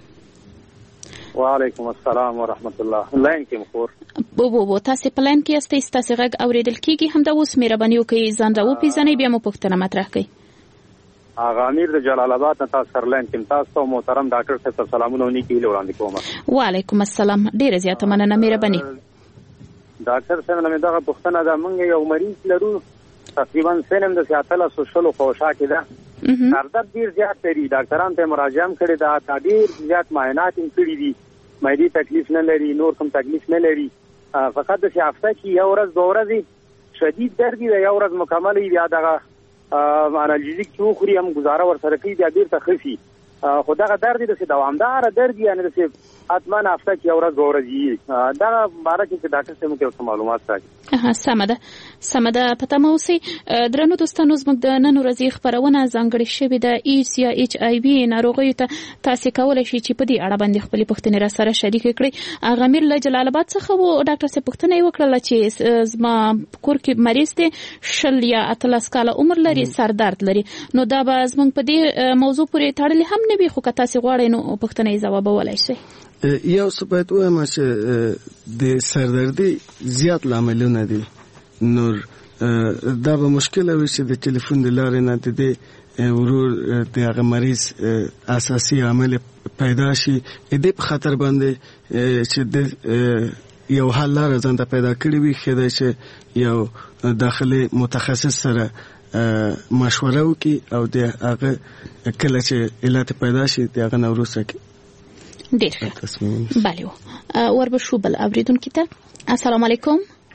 وعلیکم السلام ورحمت الله. لاین کې مخور بو بو بو تاسو په لاین کې استئ، تاسو غږ اوریدل کیږي. هم دا اوس مهرباني وکړئ ځان راو پیژنئ، بیا مو پوښتنه مطرح کړئ. اغا امیر د جلال آباد نه تاسو سرلاین کې تاسو محترم ډاکټر صاحب سلامونه ونی کې وړاندې کوم. وعلیکم السلام، ډیره زیاته مننه، مهرباني. ډاکټر صاحب نن دغه پوښتنه ده، موږ یو مریض لرو تقریبا سنم د سیاتله سوشل خوشا کې ده، سردرد ډیر زیات لري، ډاکټرانو ته مراجعه کړې ده، تا ډیر زیات معاینات یې کړې دي، مېدی تکلیف نه لري، نور کوم تکلیف نه لري، فقط د هفته کې یو ورځ دوه ورځې شدید درد دی، یو ورځ مکمل یا دغه انالجیک چې خوري هم گزاره ور سره کوي، بیا بیرته خفي. خو دغه درد د دوامدار درد یعنی د اتمن هفته کې یو ورځ دوه ورځې دا باره کې ډاکټر صاحب موږ معلومات راکړي. ها سمه ده سمه ده. پته مو سي درنو دوستانو، زموږ د نن ورځې خبرونه ځانګړې شوې ده ایډز یا ایچ آی وی ناروغیو ته. تاسو کولای شئ چې په دې اړه باندې خپل پوښتنې را سره شریک کړئ. غمیر له جلال آباد څخه وو ډاکټر صاحب پوښتنه یې وکړه چې زما کور کې مریض دی، شل یا اتلس کاله عمر لري، سر درد لري. نو دا به زموږ په دې موضوع پورې تړلې هم نه وي، خو که تاسو غواړئ نو پوښتنه یې ځوابولای شئ. یو څه باید وایم چې د سردردي زیات لاملونه دي. نور دا به مشکل وي چې د ټلیفون د لارې نه د دې ورور د هغه مریض اساسي عامل پیدا شي. دې په خطر باندې چې د یو حل لاره ځان ته پیدا کړې وي، ښه چې یو داخلي متخصص سره مشوره وکړي او د هغه کله چې علت پیدا شي د هغه نه وروسته ډیر ښه. بله وربشو بل اوریدونکو ته السلام علیکم.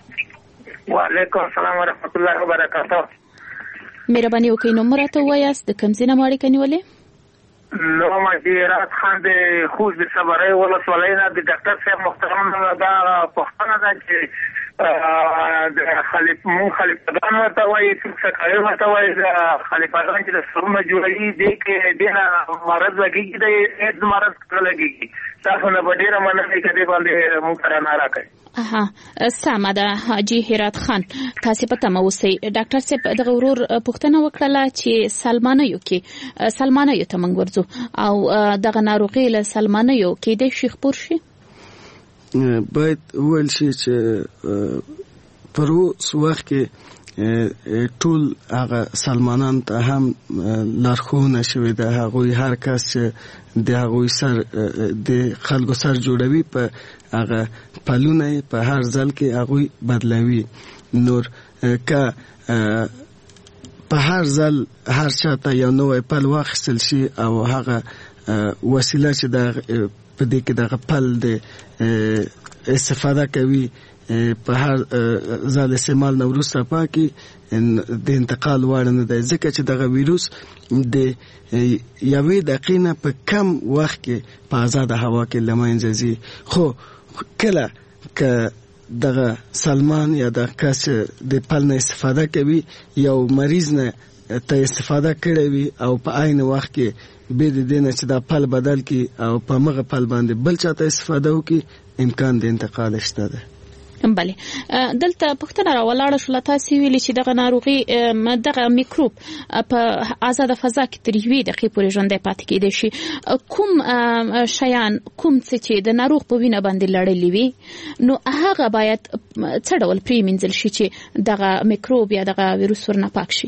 وعلیکم السلام ورحمت الله وبرکاته. مهرباني وکړئ نوم راته ووایاست، د کوم ځای نه مو اړیکه نیولې؟ نوم یې رات خان د خوست د صبرۍ ولسوالۍ نه. د ډاکټر صاحب محترم دا پوښتنه ده چې د خلیفه مون خلیفګان ورته وایي، څنګه ورته وایي خلیفګان چې د سرونه جوړوي دې کې دینه مرض لګیږي، د ایډز مرض لګیږي. تاسو نه ډیره مننه کوي باندې مونږ سره نه راکړي. اها سمه ده حاجی هرات خان، تاسو په تمه اوسئ. ډاکټر صاحب د غرور پوښتنه وکړه چې سلمانیو کې سلمانیو ته موږ ورځو او دغه ناروغي له سلمانیو کې د شیخ پور شي. باید ویل شي چې پرو سوخ کې ټول هغه سلمانان ته هم لارښوونه شوې ده. هغوی هر کس چې د هغوی سر د خلکو سر جوړوي په هغه پلونه په هر ځل کې هغوی بدلوي. نور که په هر ځل هر چاته یو نوی پل واخیستل شي او هغه وسیله چې د په دې کې دغه پل د استفاده کوي په هر ځل استعمال نه وروسته پاکي د انتقال وړ نه دی، ځکه چې دغه ویروس د یوې دقیقې نه په کم وخت کې په آزاده هوا کې له منځه ځي. خو کله که دغه سلمان یا د کس د پل نه استفاده کوي، یو مریض نه ته استفاده کړې وي او په عین وخت کې به د دې نه چې دا پل بدل کی او په مغه پل باندې بل چاته استفاده وکي امکان د انتقال شته ده. بله دلته پښتنه راولاړه شو تاسو ویلي چې دغه ناروغي دغه میکروب په آزاد فضا کې تر یوې دقیقې پورې ژوندی پاتې کېدای شي. کوم شیان کوم څه چې د ناروغ په وینه باندې لړلي وي نو هغه باید څه ډول پریمنځل شي چې دغه میکروب یا دغه ویروس ورنه پاک شي؟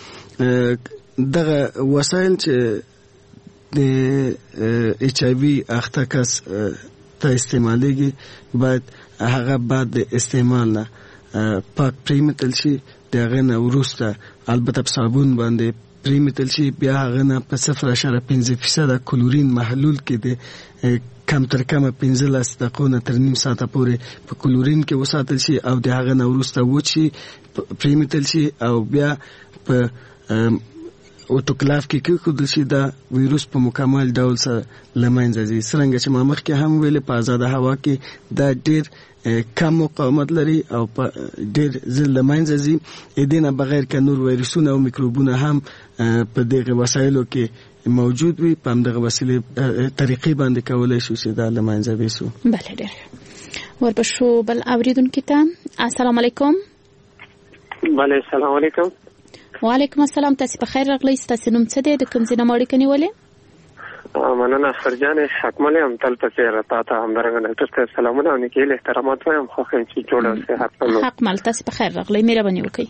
دغه وسایل چې د ایچ آی وی اخته کس ته استعمالېږي باید هغه بعد د استعمال نه پاک پریمتل شي. دغه نه وروسته البته په صابون باندې پریمتل شي. بیا هغه نه په صفر اشاره پنځه فیصد کلورین محلول کې د کم تر کمه پنځلس دقیقو نه تر نیم ساعته پورې په کلورین کې وساتل شي او د هغه نه وروسته وچ شي پریمتل شي او بیا په اوټوکلاف کې کېښودل شي. دا ویروس په مکمل ډول سره له منځه ځي. څرنګه چې ما مخکې هم ویلې په آزاده هوا کې دا ډېر کم مقاومت لري او په ډېر ژر له منځه ځي. دې نه بغیر که نور ویروسونه او میکروبونه هم په دغه وسایلو کې موجود وي په همدغه وسیلې طریقې باندې کولی شو چې دا له منځه ویسو. بله ډېر ورپسې بل اورېدونکي ته السلام علیکم. بله السلام علیکم. وعلیکم السلام. تاسو په خیر راغلی. تاسو نوم څه دی؟ د کوم ځای نه مو اړیکه نیولې؟ مننه فرجان حکمل یم تل پسې راته ته همدارنګه ډاکټر ته سلامونه او نیکې احترامات وایم. خو خیر چې جوړ اوسې حکمل. حکمل تاسو په خیر راغلی. مهرباني وکړئ.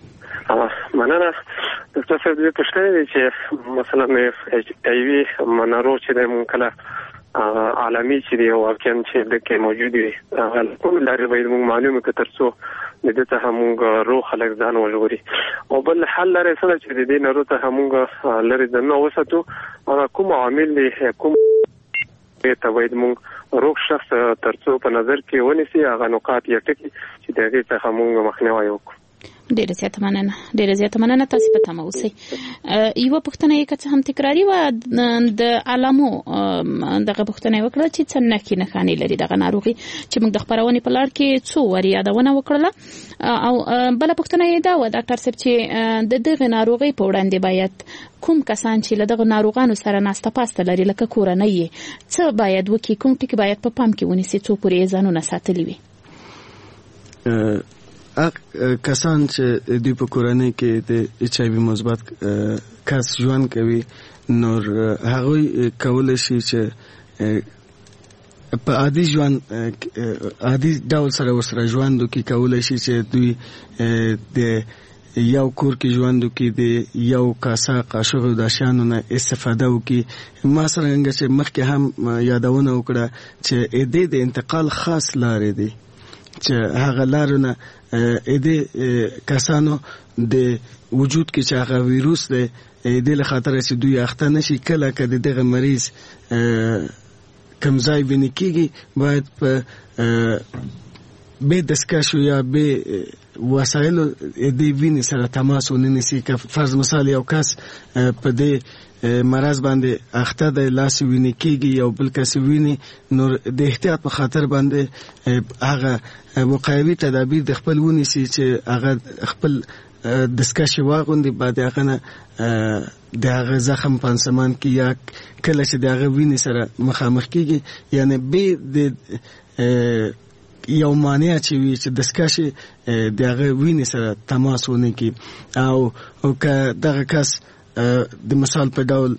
مننه. ډاکټر صاحب دې پوښتنه دي چې مثلا ایچ آی وی ناروغ چې د مونږ کله عالمي چې دی واقعا چې د کې موجود وي هغه کوم لارې باید موږ معلومه کړو ترڅو د دې ته موږ روح خلک ځان وژغوري او بل حل لري څه چې د دې ناروغ ته موږ لري د نو وساتو هغه کوم عامل دی کوم ته باید موږ روح شخص ترڅو په نظر کې ونیسي هغه نقاط یې ټکي چې د دې ته موږ مخنیوي وکړو. ډیره زیاته مننه. ډیره زیاته مننه. تاسو په تمه اوسئ. یو پوښتنه یې که هم تکراری و د علامو دغه پوښتنه وکړه چې څنګه کې نه خاني لري دغه ناروغي چې موږ د خبرونې په لړ کې څو وری یادونه وکړه او بل پوښتنه یې دا و ډاکټر صاحب چې د دغه ناروغي په وړاندې باید کوم کسان چې له دغه ناروغانو سره ناسته پاسته لري لکه کورنۍ څه باید وکړي کوم ټکي باید په پام کې ونیسي څو پورې ځانونه ساتلي وي؟ کسان چې د په کورنۍ کې د ایچ آی وی مثبت کس ژوند کوي نور هغه کولای شي چې په عادي ژوند عادي ډول سره ورسره ژوند وکړي. کولای شي چې دوی د یو کور کې ژوند وکړي د یو کاسه قاشق او د شانو نه استفاده وکړي. ما څرنګه چې مخکې هم یادونه وکړه چې دې د انتقال خاص لارې دي چې هغه لارونه ا دې کسانو د وجود کې چې هغه ویروس دی د له خاطر چې دوی اخته نشي کله کله دغه مریض کمزای ویني کیږي باید په به دسکشو یا به وسایل د ویني سره تماس ونیسي. که فرض مثال یو کس په دې مرض باندې اخته د لاس ویني کیږي یو بل کس ویني نور د احتیاط په خاطر باندې هغه وقایوي تدابیر د خپل ونیسي چې هغه خپل دسکشي واغوندي بعد هغه نه د هغه زخم پانسمان کې یا کله چې د هغه ویني سره مخامخ کیږي یعنی به د یو مانع چې وي چې دسکشي د هغه ویني سره تماس ونه کی او او که دغه کس د مثال په ډول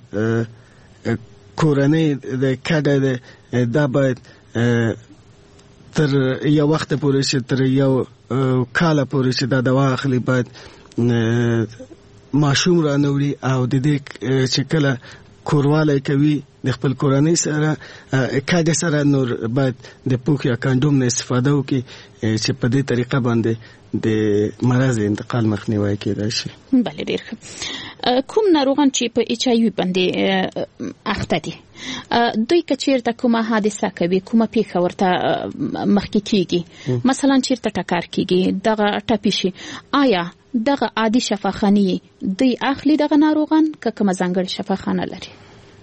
کورنۍ د کډه د باید تر یو وخت پورې چې تر یو کال پورې چې دا دوا اخلي باید ماشوم را نوړي او د دې چې کله کورواله کوي د خپل کورنۍ سره کډه سره نور باید د پوک یا کاندوم نه استفاده وکړي چې په دې طریقه باندې د مرض انتقال مخنیوي کېدای شي. بله ډیر ښه. کوم ناروغان چې په ایچ آی وی باندې اخته دي دوی که چیرته کومه حادثه کوي کومه پیښه ورته مخکې کیږي مثلا چیرته ټکر کیږي دغه ټپي شي آیا دغه عادي شفاخانه دوی اخلي دغه ناروغان که کومه ځانګړې شفاخانه لري؟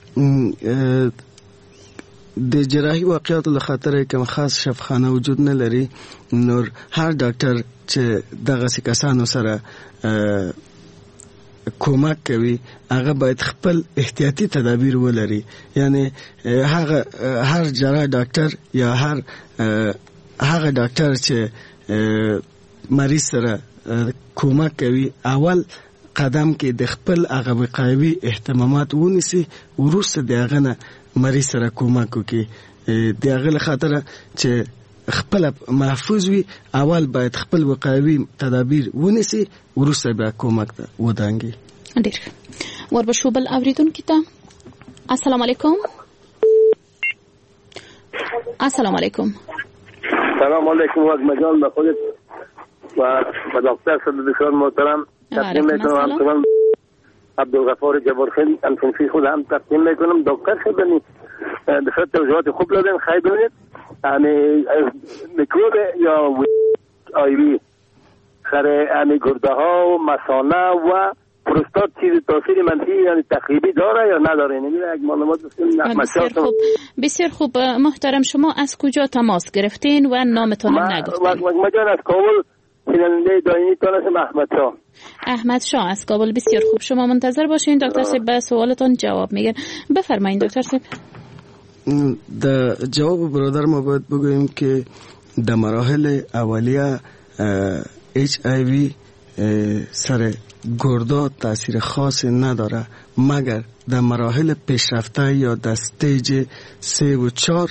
د جراحي واقعاتو له خاطر کوم خاص شفاخانه وجود نه لري. نور هر ډاکټر چې دغه کسانو سره کومک کوي هغه باید خپل احتیاطي تدابیر ولري. یعنی هغه هر جراح ډاکټر یا هر هغه ډاکټر چې مریض سره کومک کوي اول قدم کې د خپل هغه وقایوي اهتمامات ونیسي، وروسته د هغه نه مریض سره کومک وکړي. د هغه له خاطره چې خپل محفوظ وي اول باید خپل وقایوي تدابیر ونیسي، وروسته بیا کومک ته ودانګي. ډیر وربشو بل اوریدونکو ته السلام علیکم. السلام علیکم. سلام علیکم و مجال به خودت و دکتر صدر بسیار محترم تقدیم میکنم. همچنان عبدالغفار جبارخیل انفنسی خود هم تقدیم میکنم. دکتر صدر دفعه توضیحات خوب لدن خیلی بینید یعنی میکروب یا آیوی خره یعنی گرده ها و مثانه و پروستات چیز تاثیر منفی یعنی تخریبی داره یا نداره؟ یعنی یک معلومات بسیار خوب. بسیار خوب محترم، شما از کجا تماس گرفتین و نامتون نگفتین؟ مجان از کابل، سیننده داینی تانست احمد شاه. احمد شاه از کابل. بسیار خوب، شما منتظر باشین دکتر صاحب به سوالتون جواب میگن. بفرمایید دکتر صاحب. در جواب برادر ما باید بگوییم که در مراحل اولیه اچ آی وی سر گردا تاثیر خاص نداره، مگر در مراحل پیشرفته یا در استیج سه و چار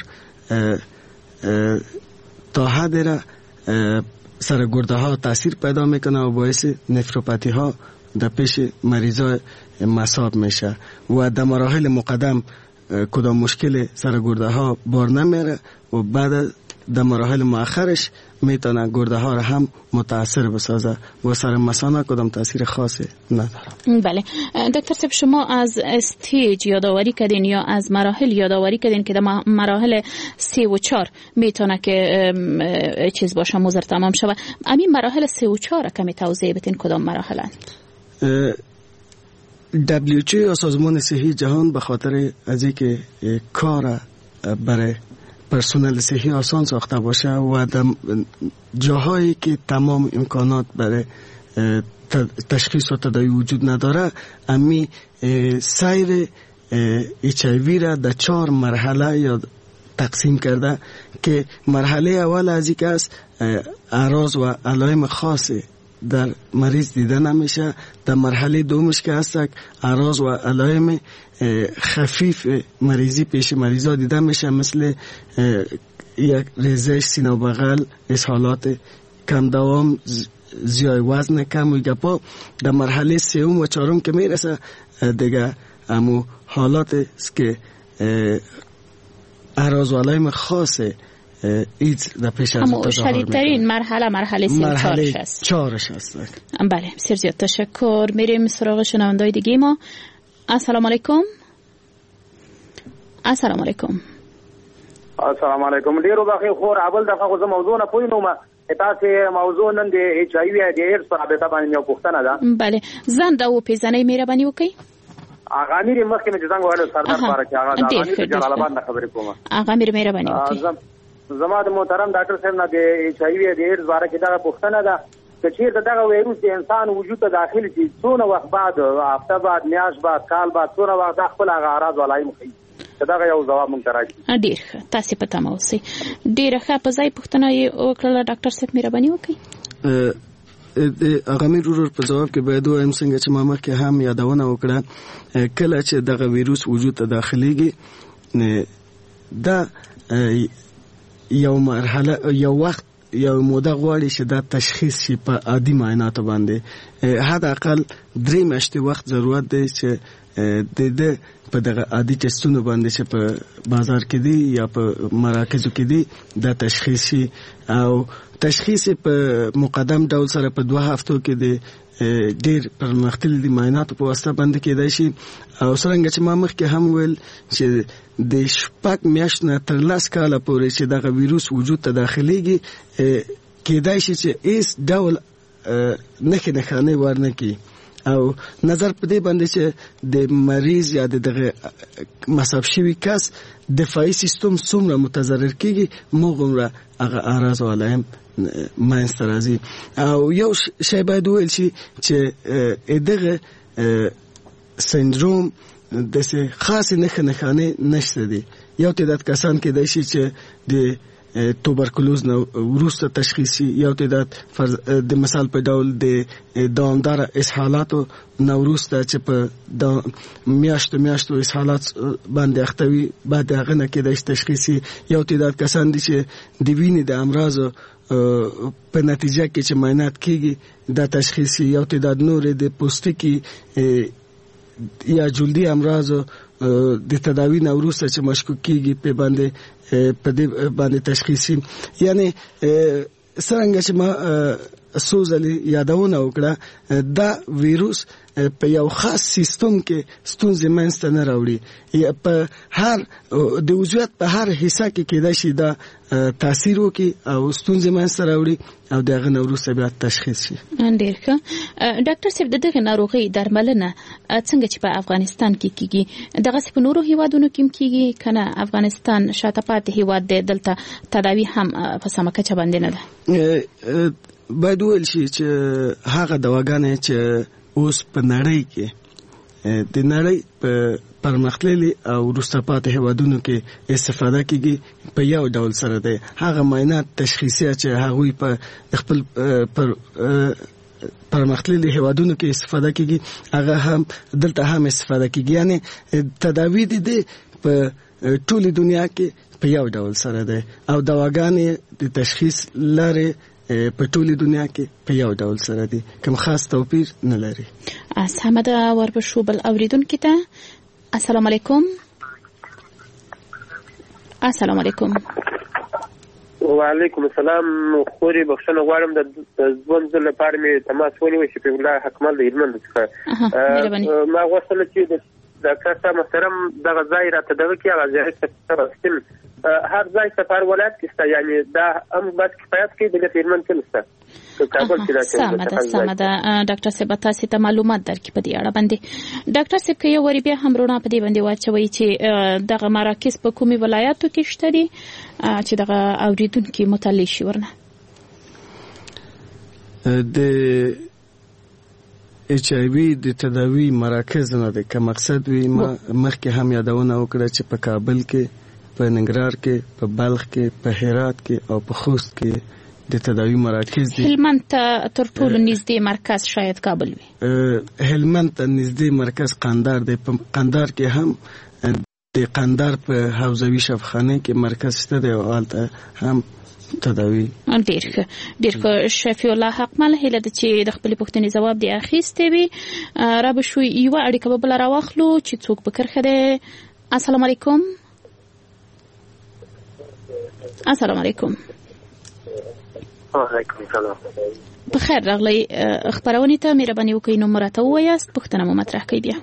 تا حد سر گرده ها تاثیر پیدا میکنه و باعث نفروپاتی ها در پیش مریضا مصاب میشه و در مراحل مقدم کدام مشکل سر گرده ها بار نمیره و بعد در مراحل مؤخرش میتونه گرده ها را هم متاثر بسازه و سر مثانه کدام تاثیر خاصی نداره. بله دکتر صاحب، شما از استیج یادآوری کردین یا از مراحل یادآوری کردین که در مراحل سه و چهار میتونه که چیز باشه مضر تمام شوه. همین مراحل سه و چهار کمی توضیح بدین کدام مراحلن؟ دبلیو اچ او یا سازمان صحی جهان به خاطر از اینکه کار برای پرسنل صحی آسان ساخته باشه و در جاهایی که تمام امکانات برای تشخیص و تداوی وجود نداره، امی سیر اچ آی وی را در چهار مرحله یا تقسیم کرده که مرحله اول از اینکه است اعراض و علائم خاصه در مریض دیده نمیشه. در مرحله دومش که هست اعراض و علائم خفیف مریضی پیش مریضا دیده میشه، مثل یک ریزش سینه و بغل، اسهالات کم دوام، زیای وزن کم و گپا. در مرحله سوم و چهارم که میرسه دیگه امو حالات است که اعراض و علائم خاصه ایدز در پیش از اما شدیدترین مرحله مرحله سی و چهارش است. چهارش است. بله بسیار زیاد تشکر. میریم سراغ شنوندای دیگه ما. السلام علیکم. السلام علیکم. السلام علیکم. ډیرو بخیر خور اول دغه خو موضوع نه پوینم تاسو موضوع نن د ایچ آی وی د ایډز په اړه باندې یو پوښتنه ده. بله زنده او پیژنې مهرباني وکړئ. اغا میر مخکې مې څنګه وایو سردار فارق اغا د اغا میر جلال آباد نه خبرې کوم. اغا میر مهرباني وکړئ. زما د محترم ډاکټر صاحب نه د ایچ آی وی د ایډز باره کې دا پوښتنه ده چې چیرته دغه وایروس د انسان وجود ته داخل شي څونه وخت بعد، هفته بعد، میاشت بعد، کال بعد، څونه وخت خپل هغه اعراض ولایم کوي؟ دا یو جواب مونږ راځي. ډیر ښه، تاسو په تمه اوسئ. ډیر ښه، په ځای پوښتنه یې وکړه ډاکټر صاحب مهرباني وکړئ. هغه مې ورور په جواب کې باید وایم څنګه چې ما مخکې هم یادونه وکړه، کله چې دغه ویروس وجود ته داخليږي دا یو مرحله یو وخت یو موده غواړي چې دا تشخیص شي په عادي معایناتو باندې. حد اقل درې میاشتې وخت ضرورت دی چې د دې په دغه عادي ټیسټونو باندې چې په بازار کې دي یا په مراکزو کې دي دا تشخیص شي، او تشخیص په مقدم ډول سره په دوه هفتو کې د ډیر پرمختللي د معایناتو په واسطه باندې کېدای شي. او څنګه چې ما مخکې هم ویل چې د شپږ میاشتې نه تر لس کاله پورې چې دغه ویروس وجود ته داخليږي کېدای شي چې هیڅ ډول نښې نښانې ورنه کړي، او نظر په دې باندې چې د مریض یا د دغه مصاب شوي کس دفاعي سیستم څومره متضرر کېږي موږ هغه اعراض او علائم منځته راځي. او یو شی باید وویل شي چې دغه سندروم د څه خاص نه خنخانه نشته دي. یو تعداد کسان کې د شي چې د توبرکلوز نو وروسته تشخیصي، یو تعداد د مثال په ډول د دوامدار اسهالاتو نو وروسته چې په د میاشتو میاشتو اسهالات باندې اختوي بعد هغه نه کې د تشخیصي، یو تعداد کسان دي چې د وینې د امراضو په نتیجه کې چې معاینات کیږي د تشخیصي، یو تعداد نور د پوستکي یا جلدی امراضو د تداوی نه وروسته چې مشکوک کیږي په باندې په دې باندې تشخیصي. یعنی څنګه چې ما سوزلي یادونه وکړه دا ویروس په یو خاص سیستم کې ستونزې منځته نه راوړي، یا په هر د وضعیت په هر حصہ کې کېدای شي دا تاثیر وکړي او ستونزې منځته راوړي او د هغه نه وروسته بیا تشخیص شي. ډېر ښه. ډاکټر صاحب د دغه ناروغۍ درملنه څنګه چې په افغانستان کې کیږي دغسې په نورو هیوادونو کې هم کیږي که نه افغانستان شاته پاتې هیواد دی دلته تداوي هم په سمه کچه باندې نه ده؟ باید وویل شي چې هغه دواګانې چې اوس په نړۍ کې د نړۍ په پرمختللي او وروسته پاتې هیوادونو کې استفاده کیږي په یو ډول سره دی. هغه معاینات تشخیصي چې هغوی په خپل پر پرمختللي هیوادونو کې استفاده کیږي هغه هم دلته هم استفاده کیږي. یعنی تداوی دي په ټولې دنیا کې په یو ډول سره دی او دواګانې د تشخیص لارې په ټولې دنیا کې په یو ډول سره دي، کوم خاص توپیر نه لري. سمه ده. ورپسې بل اوریدونکي ته السلام علیکم. السلام علیکم. وعلیکم السلام. خوري بخښنه غواړم د ځوان ځل لپاره مې تماس ونیوي چې په الله حکمل د هلمند څخه ما غوښتل چې د ډاکټر صاحب محترم دغه ځای راته دغه کې هغه ځای څه هر ځای سفر ولایت کې ستا، یعنی دا هم بس کفایت کوي دغه هلمند کې نشته. سمه ده سمه ده. ډاکټر صاحب تاسو ته معلومات درکړي په دې اړه باندې. ډاکټر صاحب که یو وری بیا هم رونه په دې باندې واچوي چې دغه مراکز په کومې ولایاتو کې شته دي چې دغه اوریدونکي مطلع شي ورنه؟ د اچ آی وی د تداوی مراکز نه ده که مقصد وي. ما مخکې هم یادونه وکړه چې په کابل کې، په ننګرهار کې، په بلخ کې، په هرات کې او په خوست کې د تداوی مراکز دي. هلمند ته تر ټولو نږدې مرکز شاید کابل وي. هلمند ته نږدې مرکز قندار دی. په قندار کې هم د قندار په حوزوي شفاخانه کې مرکز شته دی او هلته هم تداوی. ډېر ښه ډېر ښه. شفیع الله حقمل هیله ده چې د خپلې پوښتنې ځواب دې اخیستی وي. را به شو یوه اړیکه به بله راواخلو چې څوک په کرښه دی. السلام علیکم. السلام علیکم. وعلیکم السلام. په خیر راغلی. خپرونې ته مهرباني وکړئ نوم راته ووایاست، پوښتنه مو مطرح کړئ بیا.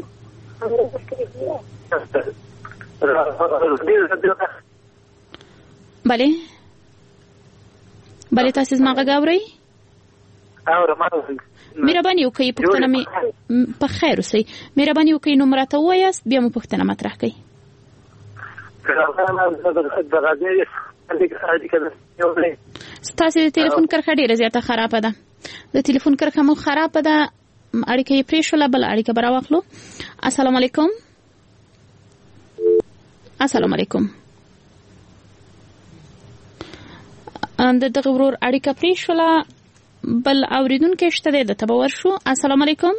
بله بله تاسو زما غږ اورئ؟ مهرباني وکړئ پوښتنه مې په خیر اوسئ. مهرباني وکړئ نوم راته ووایاست بیا مو پوښتنه مطرح کړئ. ستاسو د ټلیفون کرښه ډیره زیاته خرابه ده. د ټلیفون کرښه مو خرابه ده. اړیکه یې پرېښوله، بل اړیکه به راواخلو. السلام علیکم. السلام علیکم. د دغه ورور اړیکه پرېښوله، بل اوریدونکی شته دی دته به ورشو. السلام علیکم.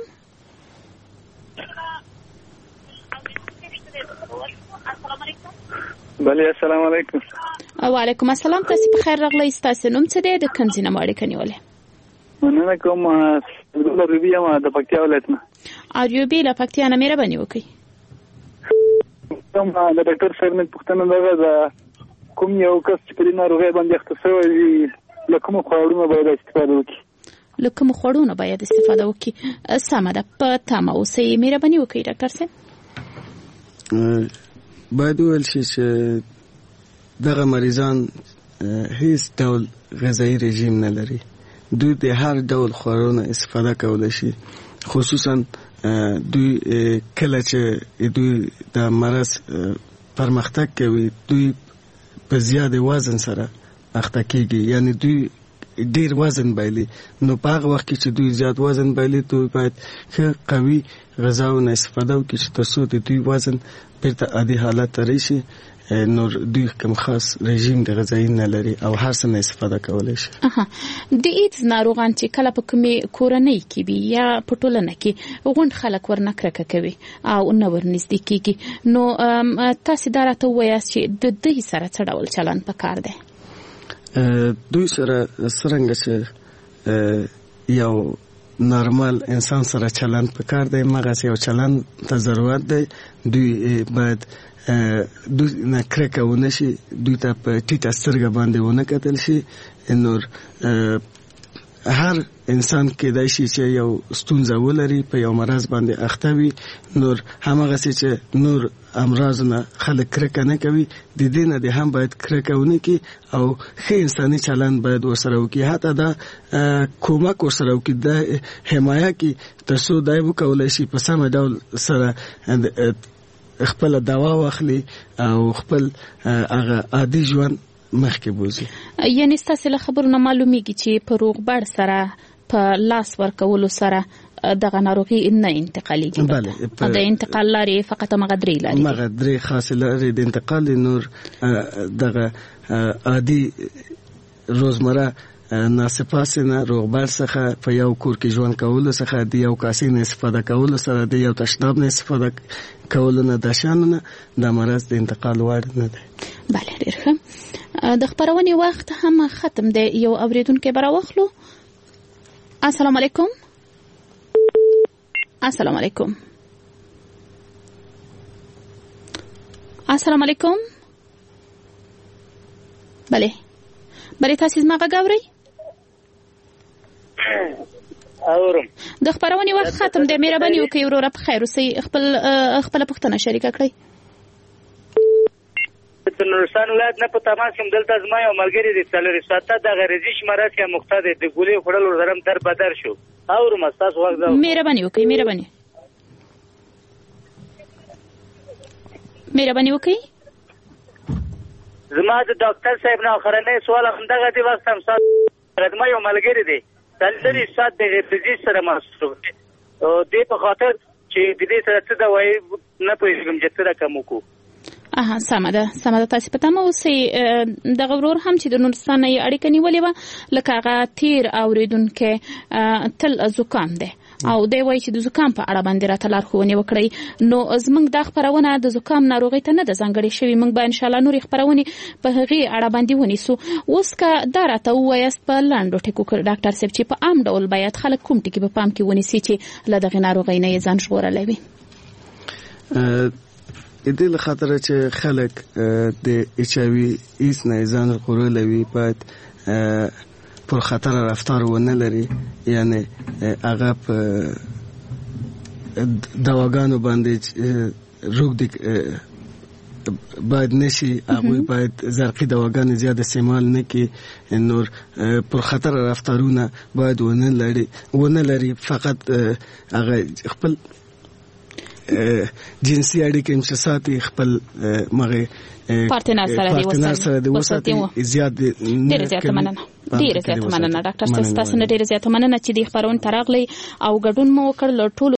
بله السلام علیکم. وعلیکم السلام. تاسو په خیر راغلی. ستاسو نوم څه دی؟ د کوم ځای نه مو اړیکه نیولې؟ مننه کوم. عریوبي یم د پکتیا ولایت نه. عریوبي له پکتیا نه مهرباني وکړئ. کوم د ډاکټر صاحب نه پوښتنه ده د کوم یو کس چې په دې ناروغۍ باندې اخته شوی وي له کومو خوړونو باید استفاده وکړي؟ له کومو خوړونو باید استفاده وکړي؟ سمه ده. په تمه اوسئ. مهرباني وکړئ ډاکټر صاحب. باید وویل شي چې دغه مریضان هیڅ ډول غذایی رژیم نه لري. دوی د هر ډول خوړونو استفاده کولی شي، خصوصا دوی کله چې دوی د مرض پرمختګ کوي دوی په زیات وزن سره اخته کیږي. یعنی دوی ډیر وزن بایلي، نو په هغه وخت کې چې دوی زیات وزن بایلي دوی باید ښه قوي غذاونه استفاده وکړي چې تر څو د دوی وزن بیرته عادي حالت ته راشي. نور دوی کوم خاص رژیم د غذایی نه لري او هر څه نه استفاده کولی شي. د ایډز ناروغان چې کله په کومې کورنۍ کې وي یا په ټولنه کې غونډ خلک ورنه کرکه کوي او نه ورنږدې کېږي، نو تاسې دا راته ووایاست چې د دوی سره څه ډول چلند پکار دی؟ دوی سره څرنګه چې یو نارمال انسان سره چلند پکار دی، مغسې یو چلند ته ضرورت دی. دوی باید دوی نه کرکه ونه شي، دوی ته په ټیټه سترګه باندې ونه کتل شي. نور هر انسان کېدای شي چې یو ستونزه ولري، په یو مرض باندې اخته وي، نور همغسې چې نور امراضونه خلک کرکه نه کوي، د دې نه د هم باید کرکه ونه کړي او ښه انساني چلند باید ورسره وکړي، حتی دا کومک ورسره وکړي، دا حمایه کړي تر څو دا یې وکولی شي په سمه ډول سره خپل دوا واخلي او خپل هغه عادي ژوند مخکې بوزي. یعنی ستاسو له خبرونو معلومیږي چې په روغبړ سره په لاس ورکولو سره دغه ناروغي نه انتقالېږي. بله، د انتقال لارې فقط هغه درې لارې هغه درې خاصې لارې د انتقال، نور دغه عادي روزمره ناڅاپاسې نه روغبړ څخه په یو کور کې ژوند کولو څخه د یو کاسې نه استفاده کولو سره د یو تشناب نه استفاده کولو نه د شیانو نه دا مرض د انتقال وړ نه دی. بله، ډېر ښه. د خپرونې وخت هم ختم دی، یو اورېدونکی به راواخلو. السلام علیکم. السلام علیکم. السلام علیکم. بله بله تاسې زما غږ اورئ؟ اورم. د خپرونې وخت ختم دی، مهرباني وکړئ وروره په خیر اوسئ، خپل خپله پوښتنه شریکه کړئ. د نورستان ولایت نه په تماس یم، دلته زما یو ملګري د څلورو ساعته د غریزش مرض کې مخته دی، د ګولۍ خوړلو سره در بدر شو. اورم ستاسو غږ ده. مهرباني وکړئ مهرباني مهرباني وکړئ. زما د ډاکټر صاحب نه اخرنۍ سوال همدغه دی، وخت هم سات زما یو ملګري دی څلورو ساعت د غریزش سره مصروف دی، دې په خاطر چې د دې سره څه دوايي نه پوهېږم چې څه رقم وکړو. اها سمه ده سمه ده تاسې په تمه اوسئ. دغه ورور هم چې د نورستان نه یې اړیکه نیولې وه، لکه هغه تیر اورېدونکی تل زکام دی او دی وایي چې د زکام په اړه باندې راته لارښوونې وکړئ. نو زموږ دا خپرونه د زکام ناروغۍ ته نه ده ځانګړې شوې، موږ به انشاءالله نورې خپرونې په هغې اړه باندې ونیسو. اوس که دا راته ووایاست په لنډو ټکو کې ډاکټر صاحب چې په عام ډول باید خلک کوم ټکي په پام کې ونیسي چې له دغې ناروغۍ نه یې ځان ژغورلی وي؟ د دې له خاطره چې خلک د ایچ آی وي ایډز نه ځان ژغورلی وي باید پر خطر رفتار ونه لري، یعنی هغه په دواګانو باندې روږدي باید نشي، هغوی باید زرقي دواګانې زیات استعمال نه کړي، نور پر خطر رفتارونه باید ونه لري ونه لري فقط هغه خپل جنسي اړیکې چې ساتي، خپل مغه پارتنر سره دی وساتي. زیات ډېره زیاته مننه ډېره زیاته مننه ډاکټر صاحب، تاسو نه ډېره زیاته مننه چې د خبرون تراغلي او ګډون مو وکړ له ټولو